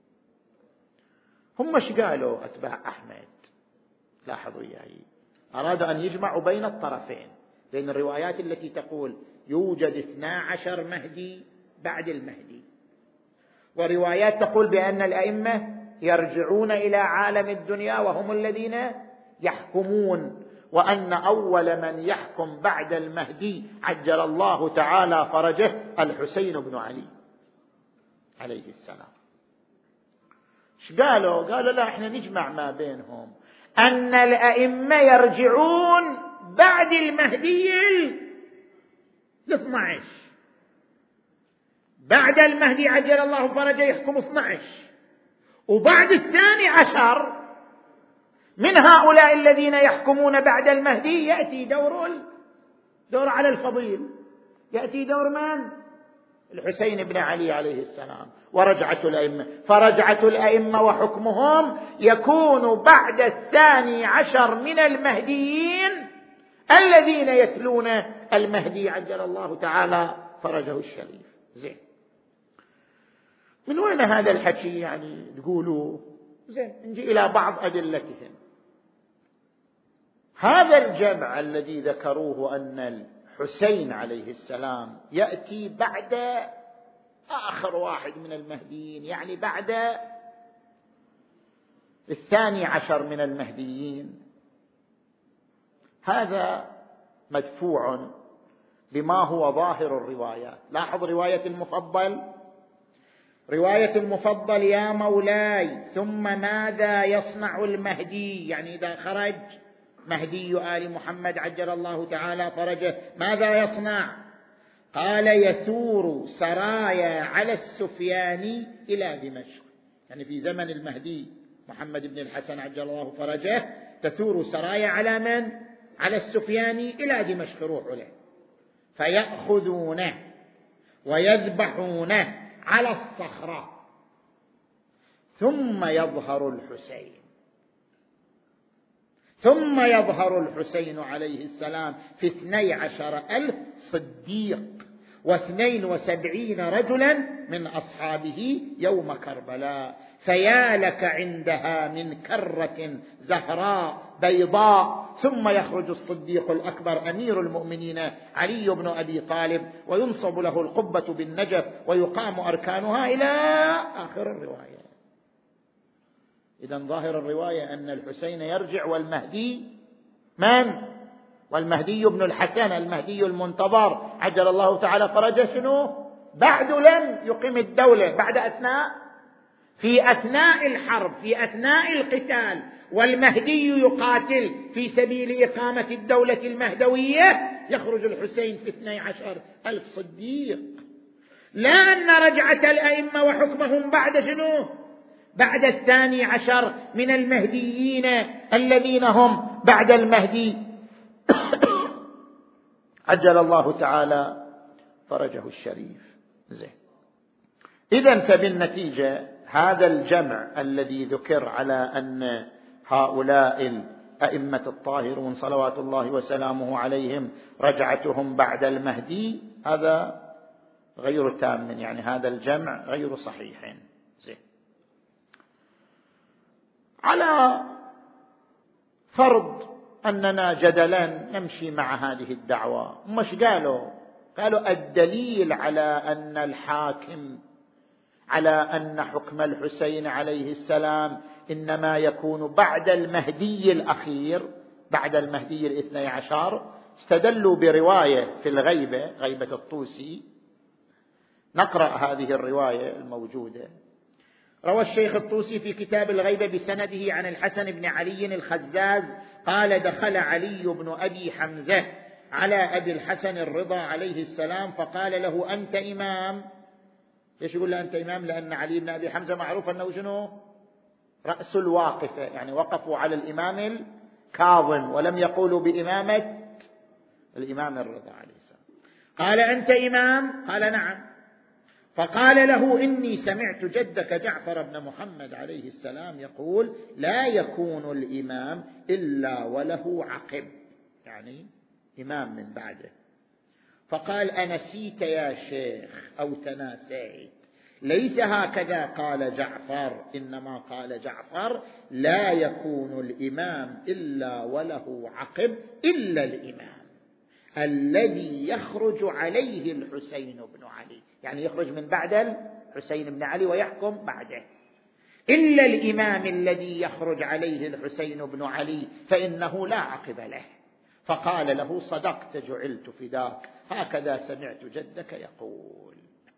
هم ايش قالوا أتباع أحمد؟ لاحظوا وياي، أرادوا أن يجمعوا بين الطرفين، بين الروايات التي تقول يوجد 12 مهدي بعد المهدي، وروايات تقول بأن الأئمة يرجعون إلى عالم الدنيا وهم الذين يحكمون، وأن أول من يحكم بعد المهدي عجل الله تعالى فرجه الحسين بن علي عليه السلام. ايش قالوا؟ قالوا لا، احنا نجمع ما بينهم، أن الأئمة يرجعون بعد المهدي 12، بعد المهدي عجل الله فرجه يحكم 12، وبعد 12 من هؤلاء الذين يحكمون بعد المهدي يأتي دور على الفضيل، يأتي دور من؟ الحسين بن علي عليه السلام ورجعة الأئمة. فرجعة الأئمة وحكمهم يكون بعد 12 من المهديين الذين يتلون المهدي عجل الله تعالى فرجه الشريف. زين، من وين هذا الحكي يعني تقولوا؟ زين، نجي إلى بعض أدلتهم. هذا الجمع الذي ذكروه أن الحسين عليه السلام يأتي بعد آخر واحد من المهديين، يعني بعد 12 من المهديين، هذا مدفوع بما هو ظاهر الروايات. لاحظ رواية المفضل يا مولاي ثم ماذا يصنع المهدي، يعني إذا خرج مهدي آل محمد عجل الله تعالى فرجه ماذا يصنع؟ قال يثور سرايا على السفياني إلى دمشق، يعني في زمن المهدي محمد بن الحسن عجل الله فرجه تثور سرايا على من؟ على السفياني إلى دمشق، روحوا له فيأخذونه ويذبحونه على الصخرة، ثم يظهر الحسين عليه السلام في 12,000 صديق و72 رجلا من أصحابه يوم كربلاء، فيا لك عندها من كرة زهراء بيضاء. ثم يخرج الصديق الأكبر أمير المؤمنين علي بن أبي طالب وينصب له القبة بالنجف ويقام أركانها إلى آخر الرواية. إذن ظاهر الرواية أن الحسين يرجع، والمهدي من؟ والمهدي ابن الحسن المهدي المنتظر عجل الله تعالى فرجه شنو؟ بعد لم يقيم الدولة، بعد في أثناء الحرب، في أثناء القتال، والمهدي يقاتل في سبيل إقامة الدولة المهدوية، يخرج الحسين في 12,000 صديق. لا أن رجعة الأئمة وحكمهم بعد شنو؟ بعد 12 من المهديين الذين هم بعد المهدي عجل الله تعالى فرجه الشريف. زين، إذن فبالنتيجة هذا الجمع الذي ذكر على أن هؤلاء الأئمة الطاهرون صلوات الله وسلامه عليهم رجعتهم بعد المهدي هذا غير تام، يعني هذا الجمع غير صحيح. زين، على فرض أننا جدلا نمشي مع هذه الدعوة. مش قالوا الدليل على أن الحاكم على أن حكم الحسين عليه السلام إنما يكون بعد المهدي الأخير، بعد المهدي الاثني عشر، استدلوا برواية في الغيبة، غيبة الطوسي. نقرأ هذه الرواية الموجودة. روى الشيخ الطوسي في كتاب الغيبة بسنده عن الحسن بن علي الخزاز قال: دخل علي بن أبي حمزة على أبي الحسن الرضا عليه السلام فقال له: أنت إمام. ليش يقول له أنت إمام؟ لأن علي بن أبي حمزة معروف أنه شنو؟ رأس الواقفة، يعني وقفوا على الإمام الكاظم ولم يقولوا بإمامة الإمام الرضا عليه السلام. قال: أنت إمام؟ قال: نعم. فقال له: إني سمعت جدك جعفر بن محمد عليه السلام يقول: لا يكون الإمام إلا وله عقب، يعني إمام من بعده. فقال: أنسيت يا شيخ أو تناسيت؟ ليس هكذا قال جعفر، إنما قال جعفر: لا يكون الإمام إلا وله عقب إلا الإمام الذي يخرج عليه الحسين بن علي، يعني يخرج من بعد الحسين بن علي ويحكم بعده. إلا الإمام الذي يخرج عليه الحسين بن علي فإنه لا عقب له. فقال له: صدقت جعلت فداك، هكذا سمعت جدك يقول.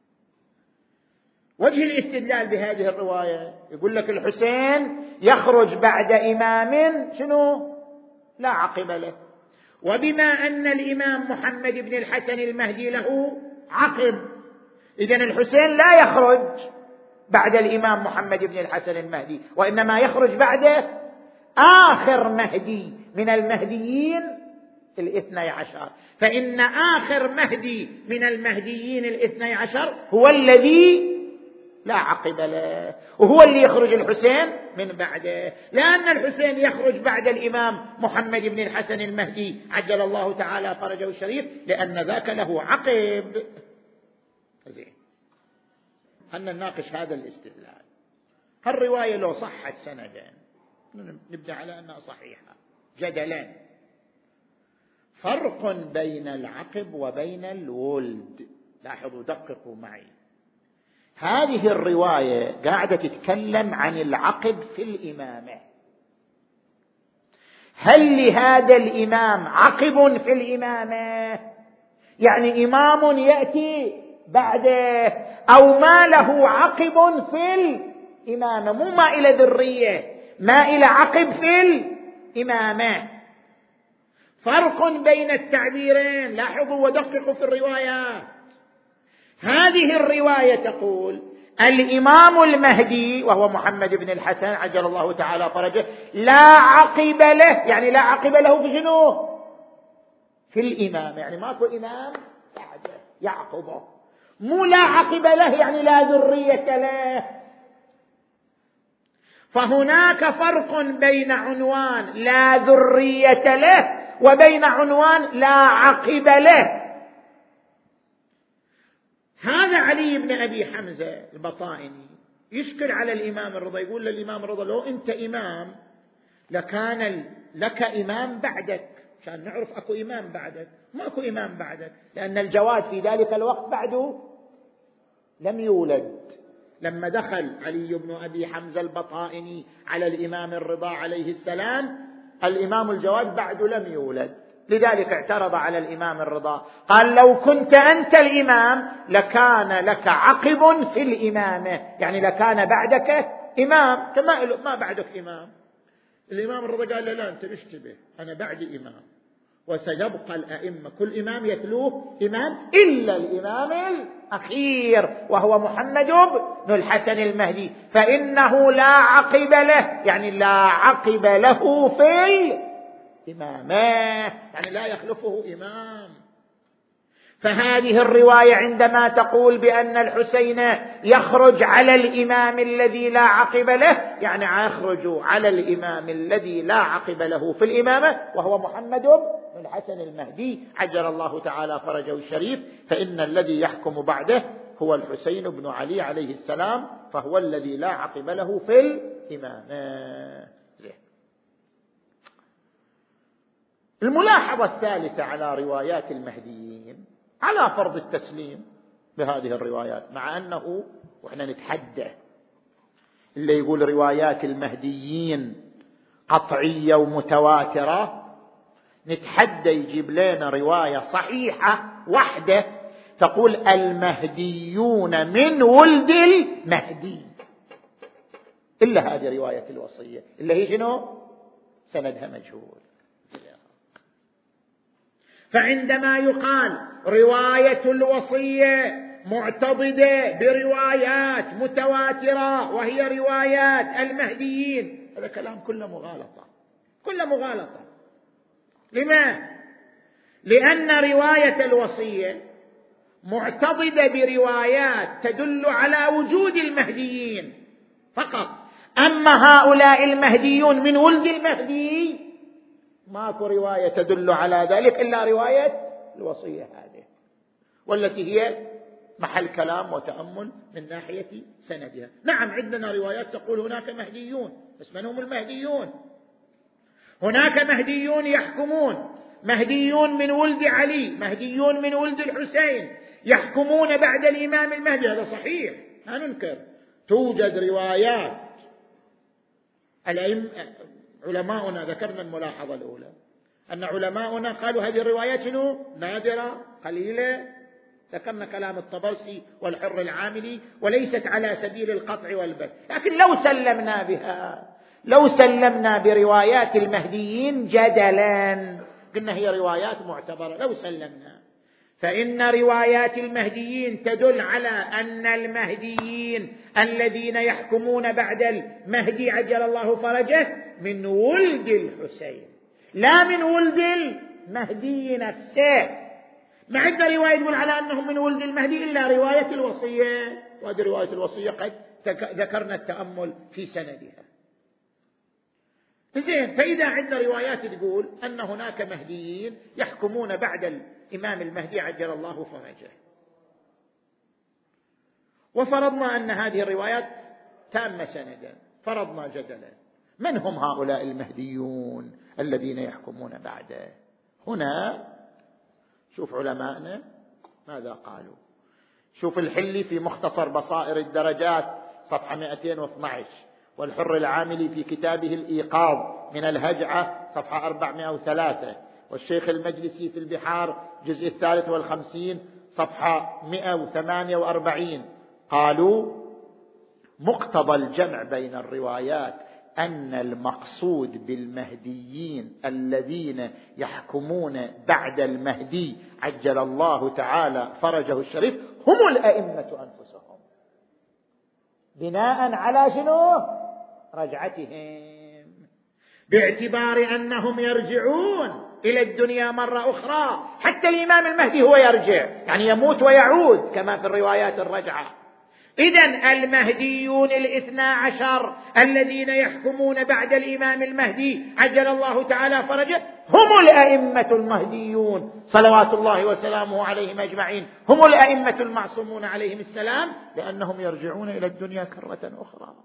وجه الاستدلال بهذه الرواية يقول لك الحسين يخرج بعد إمام شنو؟ لا عقب له. وبما أن الإمام محمد بن الحسن المهدي له عقب، إذن الحسين لا يخرج بعد الإمام محمد بن الحسن المهدي، وإنما يخرج بعده آخر مهدي من المهديين الاثني عشر. فإن آخر مهدي من المهديين الاثني عشر هو الذي لا عقب له، وهو اللي يخرج الحسين من بعده. لأن الحسين يخرج بعد الإمام محمد بن الحسن المهدي عجل الله تعالى فرجه الشريف، لأن ذاك له عقب. زين، خلنا نناقش هذا الاستدلال. هالرواية لو صحت سندا نبدأ على أنها صحيحة جدلا. فرق بين العقب وبين الولد. لاحظوا، دققوا معي. هذه الرواية قاعدة تتكلم عن العقب في الإمامة. هل لهذا الإمام عقب في الإمامة؟ يعني إمام يأتي بعده، أو ما له عقب في الإمامة، مو ما إلى ذرية، ما إلى عقب في الإمامة. فرق بين التعبيرين. لاحظوا ودققوا في الروايات. هذه الرواية تقول الإمام المهدي وهو محمد بن الحسن عجل الله تعالى فرجه لا عقب له، يعني لا عقب له في شنو؟ في الإمام، يعني ماكو إمام بعده يعقبه. مو لا عقب له يعني لا ذرية له. فهناك فرق بين عنوان لا ذرية له وبين عنوان لا عقب له. هذا علي بن أبي حمزة البطائني يشكل على الإمام الرضا، يقول للإمام الرضا: لو أنت إمام لكان لك إمام بعدك، عشان نعرف أكو إمام بعدك. ماكو إمام بعدك، لأن الجواد في ذلك الوقت بعده لم يولد. لما دخل علي بن أبي حمزة البطائني على الإمام الرضا عليه السلام، الإمام الجواد بعده لم يولد، لذلك اعترض على الإمام الرضا قال: لو كنت أنت الإمام لكان لك عقب في الإمامة، يعني لكان بعدك إمام كما ما بعدك إمام. الإمام الرضا قال: لا أنت تشتبه، أنا بعدي إمام، وسيبقى الأئمة كل إمام يتلوه إمام إلا الإمام الأخير وهو محمد بن الحسن المهدي، فإنه لا عقب له، يعني لا عقب له في إمامه، يعني لا يخلفه إمام. فهذه الرواية عندما تقول بأن الحسين يخرج على الإمام الذي لا عقب له، يعني يخرج على الإمام الذي لا عقب له في الإمامة وهو محمد بن الحسن المهدي عجل الله تعالى فرجه الشريف، فإن الذي يحكم بعده هو الحسين بن علي عليه السلام، فهو الذي لا عقب له في الإمامة. الملاحظة الثالثة على روايات المهديين، على فرض التسليم بهذه الروايات، مع أنه وإحنا نتحدى اللي يقول روايات المهديين قطعية ومتواترة، نتحدى يجيب لنا رواية صحيحة واحدة تقول المهديون من ولد المهدي، إلا هذه رواية الوصية اللي هي شنو؟ سندها مجهول. فعندما يقال رواية الوصية معتضدة بروايات متواترة وهي روايات المهديين، هذا كلام كله مغالطة، كله مغالطة. لما؟ لأن رواية الوصية معتضدة بروايات تدل على وجود المهديين فقط، أما هؤلاء المهديون من ولد المهدي ماكو رواية تدل على ذلك إلا رواية الوصية هذه، والتي هي محل كلام وتأمل من ناحية سندها. نعم عندنا روايات تقول هناك مهديون، بس من هم المهديون؟ هناك مهديون يحكمون، مهديون من ولد علي، مهديون من ولد الحسين، يحكمون بعد الإمام المهدي، هذا صحيح لا ننكر. توجد روايات علماؤنا، ذكرنا الملاحظة الأولى أن علماؤنا قالوا هذه الروايات شنو؟ نادرة قليلة، ذكرنا كلام الطبرسي والحر العاملي، وليست على سبيل القطع والبث. لكن لو سلمنا بها، لو سلمنا بروايات المهديين جدلا، قلنا هي روايات معتبرة، لو سلمنا، فإن روايات المهديين تدل على أن المهديين الذين يحكمون بعد المهدي عجل الله فرجه من ولد الحسين، لا من ولد المهدي نفسه. ما عندنا رواية تقول على أنهم من ولد المهدي إلا رواية الوصية، وهذه رواية الوصية قد ذكرنا التأمل في سندها. زين، فإذا عندنا روايات تقول أن هناك مهديين يحكمون بعد الإمام المهدي عجل الله فرجه، وفرضنا أن هذه الروايات تامة سندا، فرضنا جدلا، من هم هؤلاء المهديون الذين يحكمون بعده؟ هنا شوف علماءنا ماذا قالوا. شوف الحلي في مختصر بصائر الدرجات صفحة 212، والحر العاملي في كتابه الإيقاظ من الهجعة صفحة 403، والشيخ المجلسي في البحار جزء 53 صفحة 148، قالوا مقتضى الجمع بين الروايات أن المقصود بالمهديين الذين يحكمون بعد المهدي عجل الله تعالى فرجه الشريف هم الأئمة أنفسهم، بناء على شنو؟ رجعتهم، باعتبار أنهم يرجعون إلى الدنيا مرة أخرى، حتى الإمام المهدي هو يرجع، يعني يموت ويعود كما في الروايات الرجعة. إذن المهديون 12 الذين يحكمون بعد الإمام المهدي عجل الله تعالى فرجه هم الأئمة المهديون صلوات الله وسلامه عليهم أجمعين، هم الأئمة المعصومون عليهم السلام، لأنهم يرجعون إلى الدنيا كرة أخرى.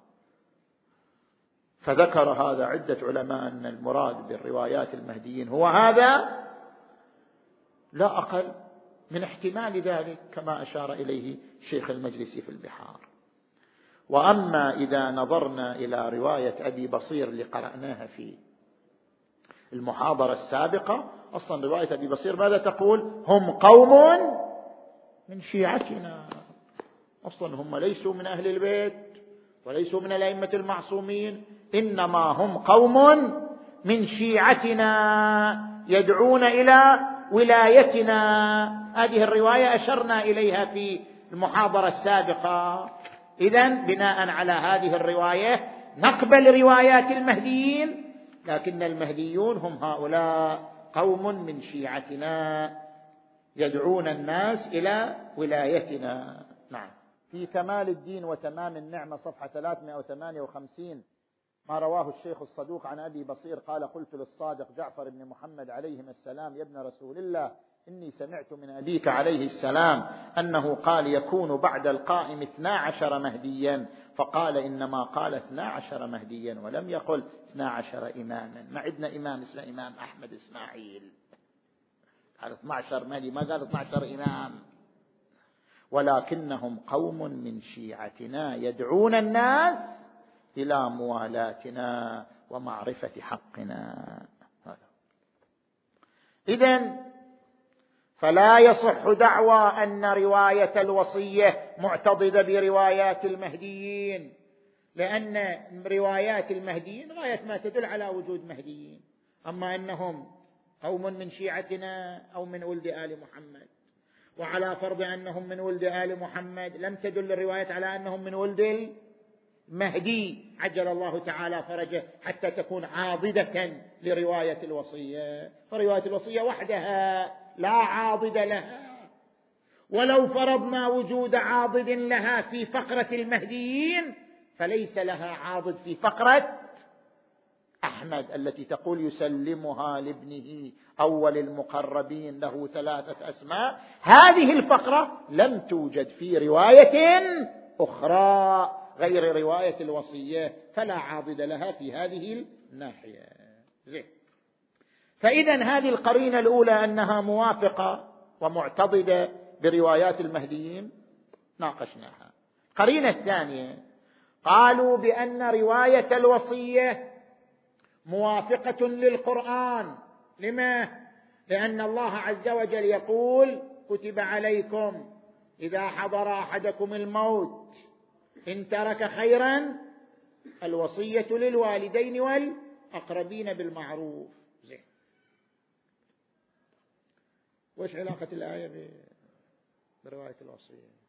فذكر هذا عدة علماء أن المراد بالروايات المهديين هو هذا، لا أقل من احتمال ذلك كما أشار إليه شيخ المجلس في البحار. وأما إذا نظرنا إلى رواية أبي بصير اللي قرأناها في المحاضرة السابقة، أصلا رواية أبي بصير ماذا تقول؟ هم قوم من شيعتنا، أصلا هم ليسوا من أهل البيت وليسوا من الأئمة المعصومين، إنما هم قوم من شيعتنا يدعون إلى ولايتنا. هذه الرواية أشرنا إليها في المحاضرة السابقة. إذن بناء على هذه الرواية نقبل روايات المهديين، لكن المهديون هم هؤلاء قوم من شيعتنا يدعون الناس إلى ولايتنا. نعم. في كمال الدين وتمام النعمة صفحة 358 ما رواه الشيخ الصدوق عن أبي بصير قال: قلت للصادق جعفر بن محمد عليهما السلام: يا ابن رسول الله، إني سمعت من أبيك عليه السلام أنه قال يكون بعد القائم 12 مهديا، فقال إنما قال 12 مهديا ولم يقل 12 إماما. ما عندنا إمام اسمه إمام أحمد إسماعيل، قال 12 مهدي، ما قال 12 إمام. ولكنهم قوم من شيعتنا يدعون الناس إلى موالاتنا ومعرفة حقنا. إذن فلا يصح دعوى أن رواية الوصية معتضدة بروايات المهديين، لأن روايات المهديين غاية ما تدل على وجود مهديين. أما أنهم قوم من شيعتنا أو من ولد آل محمد، وعلى فرض أنهم من ولد آل محمد لم تدل الرواية على أنهم من ولد المهدي عجل الله تعالى فرجه حتى تكون عاضدة لرواية الوصية. فرواية الوصية وحدها لا عاضد لها، ولو فرضنا وجود عاضد لها في فقرة المهديين فليس لها عاضد في فقرة أحمد التي تقول يسلمها لابنه أول المقربين له 3 أسماء. هذه الفقرة لم توجد في رواية أخرى غير رواية الوصية، فلا عاضد لها في هذه الناحية. فإذا هذه القرينة الأولى أنها موافقة ومعتضدة بروايات المهديين ناقشناها. القرينة الثانية قالوا بأن رواية الوصية موافقة للقرآن. لما؟ لأن الله عز وجل يقول كتب عليكم إذا حضر أحدكم الموت إن ترك خيرا الوصية للوالدين والأقربين بالمعروف. زين، وش علاقة الآية برواية الوصية؟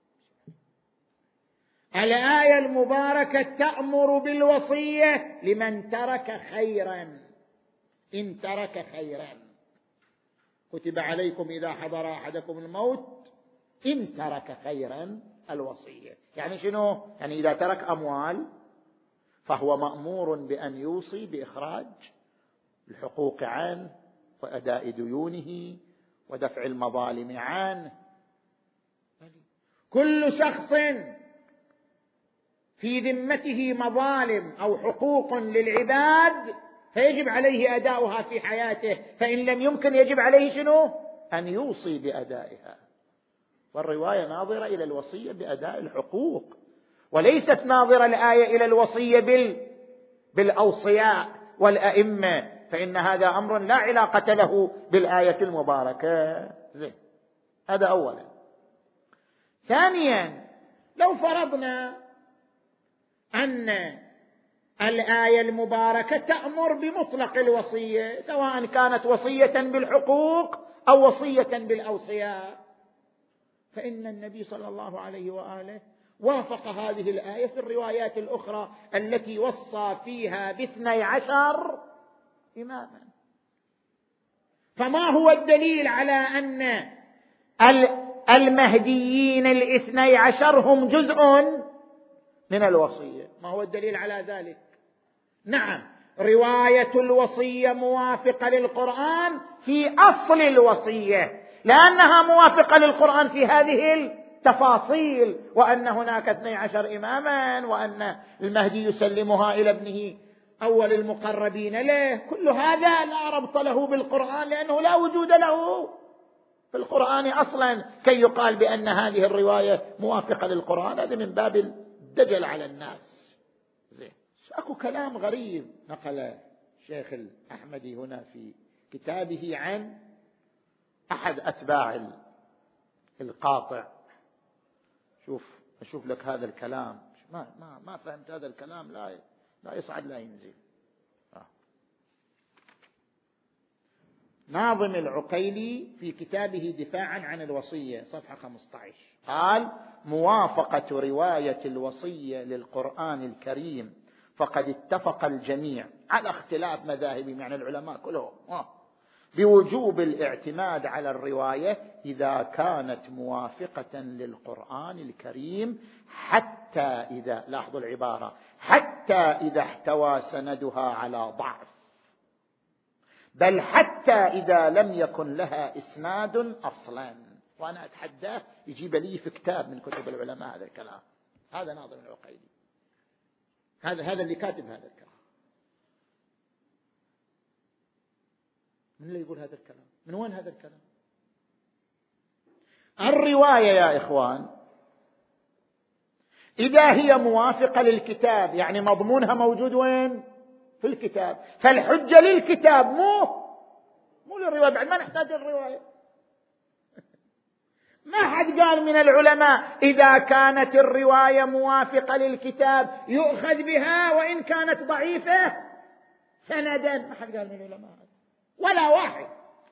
الآية المباركة تأمر بالوصية لمن ترك خيرا. إن ترك خيرا، كتب عليكم إذا حضر أحدكم الموت إن ترك خيرا الوصية. يعني شنو؟ يعني إذا ترك أموال فهو مأمور بأن يوصي بإخراج الحقوق عنه وأداء ديونه ودفع المظالم عنه. كل شخص في ذمته مظالم أو حقوق للعباد فيجب عليه أداؤها في حياته، فإن لم يمكن يجب عليه شنو؟ أن يوصي بأدائها. والرواية ناظرة إلى الوصية بأداء الحقوق، وليست ناظرة الآية إلى الوصية بالأوصياء والأئمة، فإن هذا أمر لا علاقة له بالآية المباركة. زين، هذا أولا. ثانيا، لو فرضنا أن الآية المباركة تأمر بمطلق الوصية سواء كانت وصية بالحقوق أو وصية بالأوصياء، فإن النبي صلى الله عليه وآله وافق هذه الآية في الروايات الأخرى التي وصى فيها ب12 إماما. فما هو الدليل على أن المهديين 12 هم جزء من الوصية؟ ما هو الدليل على ذلك؟ نعم، رواية الوصية موافقة للقرآن في أصل الوصية، لأنها موافقة للقرآن في هذه التفاصيل، وأن هناك 12 إماما، وأن المهدي يسلمها إلى ابنه أول المقربين له. كل هذا لا ربط له بالقرآن، لأنه لا وجود له في القرآن أصلا كي يقال بأن هذه الرواية موافقة للقرآن. هذا من باب الدجل على الناس. زين، أكو كلام غريب نقل الشيخ الأحمدي هنا في كتابه عن أحد أتباع القاطع. أشوف لك هذا الكلام، ما فهمت هذا الكلام، لا يصعد لا ينزل. ناظم العقيلي في كتابه دفاعا عن الوصية صفحة 15 قال: موافقة رواية الوصية للقرآن الكريم فقد اتفق الجميع على اختلاف مذاهبهم، يعني العلماء كلهم، بوجوب الاعتماد على الرواية إذا كانت موافقة للقرآن الكريم حتى إذا، لاحظوا العبارة، حتى إذا احتوى سندها على ضعف. بل حتى إذا لم يكن لها إسناد أصلا. وأنا أتحداه يجيب لي في كتاب من كتب العلماء هذا الكلام. هذا ناظم العقيلي، هذا اللي كاتب هذا الكلام. من اللي يقول هذا الكلام؟ من وين هذا الكلام؟ الرواية يا إخوان إذا هي موافقة للكتاب يعني مضمونها موجود وين؟ في الكتاب، فالحجة للكتاب مو للرواية. بعد ما نحتاج الرواية. ما حد قال من العلماء إذا كانت الرواية موافقة للكتاب يؤخذ بها وإن كانت ضعيفة سندا. ما حد قال من العلماء ولا واحد.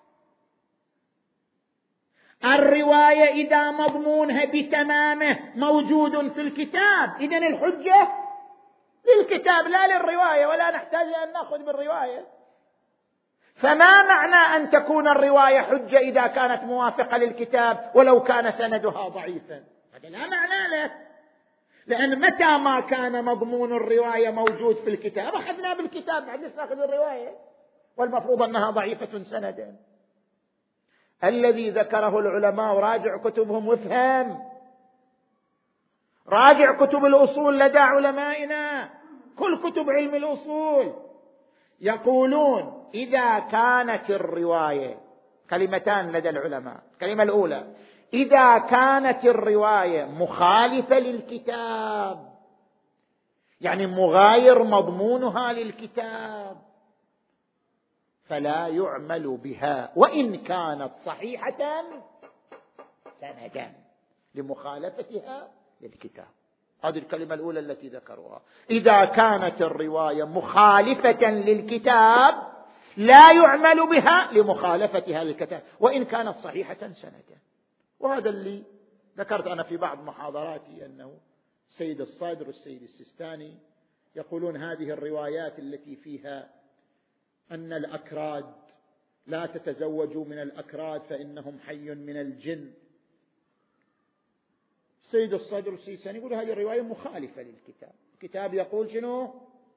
الرواية إذا مضمونها بتمامه موجود في الكتاب إذن الحجة للكتاب لا للرواية، ولا نحتاج أن نأخذ بالرواية. فما معنى أن تكون الرواية حجة إذا كانت موافقة للكتاب ولو كان سندها ضعيفا؟ هذا لا معنى له، لأن متى ما كان مضمون الرواية موجود في الكتاب أخذنا بالكتاب، بعد نأخذ الرواية، والمفروض أنها ضعيفة سندا. الذي ذكره العلماء وراجع كتبهم وافهم، راجع كتب الأصول لدى علمائنا، كل كتب علم الأصول يقولون إذا كانت الرواية، كلمتان لدى العلماء، الكلمة الأولى إذا كانت الرواية مخالفة للكتاب يعني مغاير مضمونها للكتاب فلا يعمل بها وإن كانت صحيحة سندا لمخالفتها للكتاب. هذه الكلمة الأولى التي ذكروها. إذا كانت الرواية مخالفة للكتاب لا يعمل بها لمخالفتها للكتاب وإن كانت صحيحة سندا. وهذا اللي ذكرت أنا في بعض محاضراتي أنه السيد الصادر والسيد السيستاني يقولون هذه الروايات التي فيها أن الأكراد لا تتزوجوا من الأكراد فإنهم حي من الجن، السيد الصادر والسيستاني يقول هذه الرواية مخالفة للكتاب. الكتاب يقول شنو؟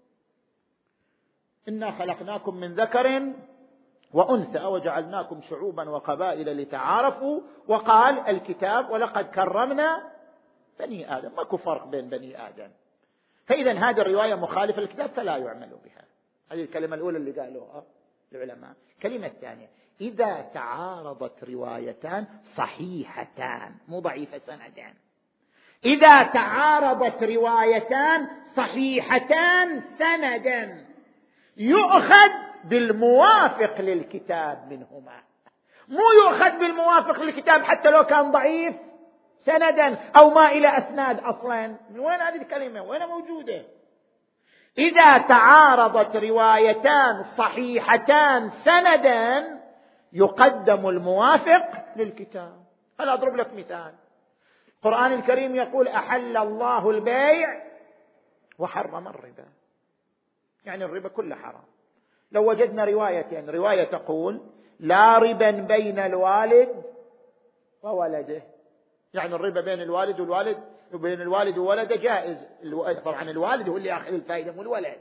إنا خلقناكم من ذكر وأنثى وجعلناكم شعوبا وقبائل لتعارفوا، وقال الكتاب ولقد كرمنا بني آدم، ماكو فرق بين بني آدم. فإذا هذه الرواية مخالفة للكتاب فلا يعمل بها. هذه الكلمة الأولى اللي قالوها العلماء. الكلمة الثانية إذا تعارضت روايتان صحيحتان مو ضعيفة سندان، إذا تعارضت روايتان صحيحتان سندا يؤخذ بالموافق للكتاب منهما، مو يؤخذ بالموافق للكتاب حتى لو كان ضعيف سندا أو ما إلى أسناد أصلا. من وين هذه الكلمة؟ وين موجودة؟ إذا تعارضت روايتان صحيحتان سندا يقدم الموافق للكتاب. أنا أضرب لك مثال. القرآن الكريم يقول أحل الله البيع وحرم الربا، يعني الربا كله حرام. لو وجدنا روايتين، رواية تقول لا ربا بين الوالد وولده، يعني الربا بين الوالد وبين الوالد وولده جائز، طبعا الوالد هو اللي يأخذ الفائدة مو الولد،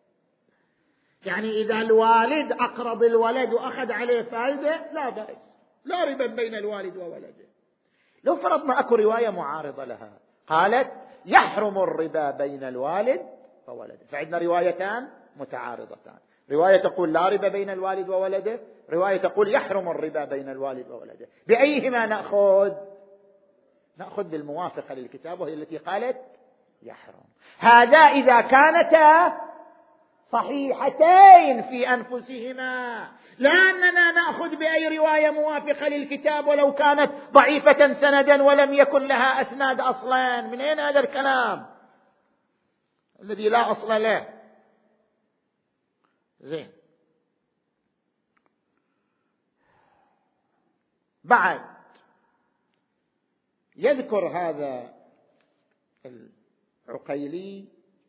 يعني إذا الوالد أقرض الولد وأخذ عليه فائدة لا بأس، لا ربا بين الوالد وولده. لو فرضنا أكو رواية معارضة لها قالت يحرم الربا بين الوالد وولده، فعندنا روايتان متعارضتان، رواية تقول لا ربا بين الوالد وولده، رواية تقول يحرم الربا بين الوالد وولده. بأيهما نأخذ؟ نأخذ بالموافقة للكتاب وهي التي قالت يحرم. هذا إذا كانتا صحيحتين في أنفسهما، لا أننا نأخذ بأي رواية موافقة للكتاب ولو كانت ضعيفة سندا ولم يكن لها أسناد أصلا. من أين هذا الكلام الذي لا أصل له؟ زين. بعد يذكر هذا العقيلي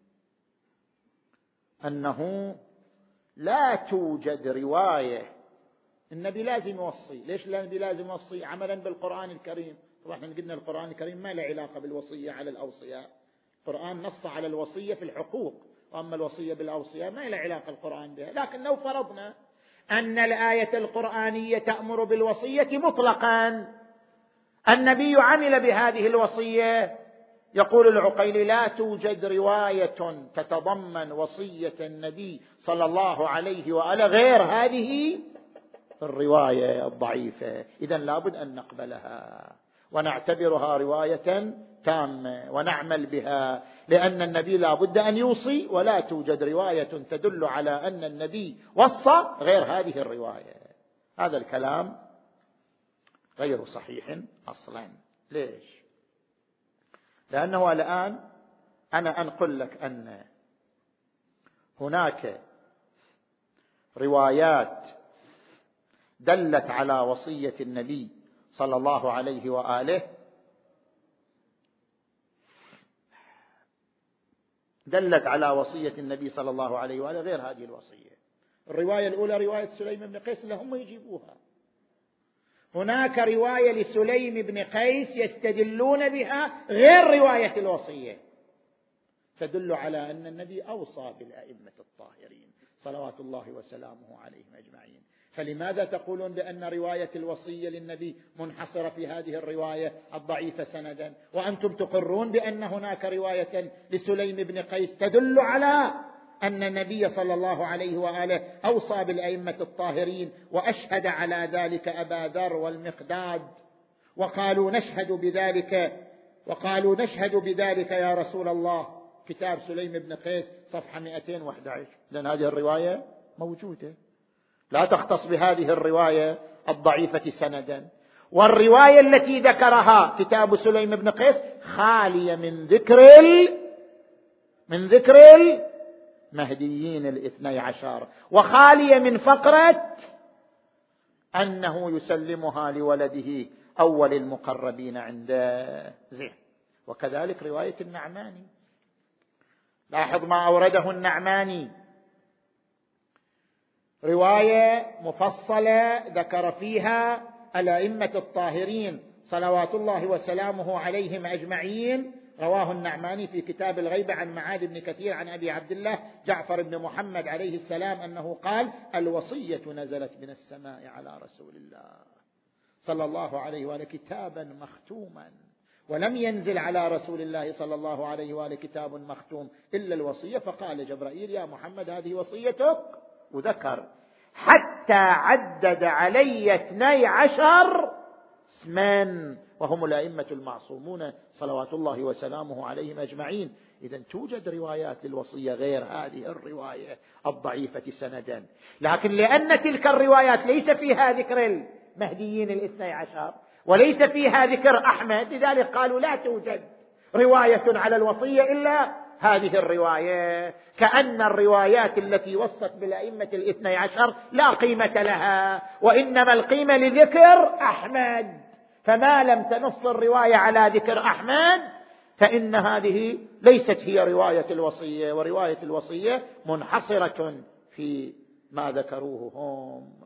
أنه لا توجد رواية، النبي لازم يوصي. ليش النبي لازم يوصي؟ عملا بالقرآن الكريم. طبعا احنا قلنا القرآن الكريم ما له علاقة بالوصية على الأوصياء، القرآن نص على الوصية في الحقوق، وأما الوصية بالأوصياء ما له علاقة القرآن بها. لكن لو فرضنا أن الآية القرآنية تأمر بالوصية مطلقا. النبي عمل بهذه الوصية. يقول العقيلي: لا توجد رواية تتضمن وصية النبي صلى الله عليه وآله غير هذه الرواية الضعيفة، إذن لابد أن نقبلها ونعتبرها رواية تامة ونعمل بها، لأن النبي لابد أن يوصي، ولا توجد رواية تدل على أن النبي وصى غير هذه الرواية. هذا الكلام غير صحيح أصلا. ليش؟ لأنه الآن أنا أنقل لك أن هناك روايات دلت على وصية النبي صلى الله عليه وآله، دلت على وصية النبي صلى الله عليه وآله غير هذه الوصية. الرواية الأولى رواية سليم بن قيس اللي هم يجيبوها. هناك رواية لسليم بن قيس يستدلون بها غير رواية الوصية، تدل على أن النبي أوصى بالأئمة الطاهرين صلوات الله وسلامه عليهم أجمعين. فلماذا تقولون بأن رواية الوصية للنبي منحصرة في هذه الرواية الضعيفة سندا، وأنتم تقرون بأن هناك رواية لسليم بن قيس تدل على أن النبي صلى الله عليه وآله أوصى بالأئمة الطاهرين، وأشهد على ذلك أبا ذر والمقداد، وقالوا نشهد بذلك يا رسول الله. كتاب سليم بن قيس صفحة 211. لأن هذه الرواية موجودة، لا تختص بهذه الرواية الضعيفة سندا. والرواية التي ذكرها كتاب سليم بن قيس خالية من ذكر المهديين الاثني عشر، وخالية من فقرة أنه يسلمها لولده أول المقربين عنده. زين. وكذلك رواية النعماني، لاحظ ما أورده النعماني، رواية مفصلة ذكر فيها الأئمة الطاهرين صلوات الله وسلامه عليهم أجمعين. رواه النعماني في كتاب الغيبة عن معاذ بن كثير عن أبي عبد الله جعفر بن محمد عليه السلام أنه قال: الوصية نزلت من السماء على رسول الله صلى الله عليه وآله كتابا مختوما، ولم ينزل على رسول الله صلى الله عليه وآله كتاب مختوم إلا الوصية. فقال جبرائيل: يا محمد هذه وصيتك، وذكر حتى عدد علي 12 اسما، وهم الأئمة المعصومون صلوات الله وسلامه عليهم أجمعين. إذن توجد روايات للوصية غير هذه الرواية الضعيفة سندا، لكن لأن تلك الروايات ليس فيها ذكر المهديين الاثني عشر وليس فيها ذكر أحمد، لذلك قالوا لا توجد رواية على الوصية إلا هذه الرواية، كأن الروايات التي وصت بالأئمة الاثني عشر لا قيمة لها، وإنما القيمة لذكر أحمد. فما لم تنص الرواية على ذكر أحمد فإن هذه ليست هي رواية الوصية، ورواية الوصية منحصرة في ما ذكروه هم.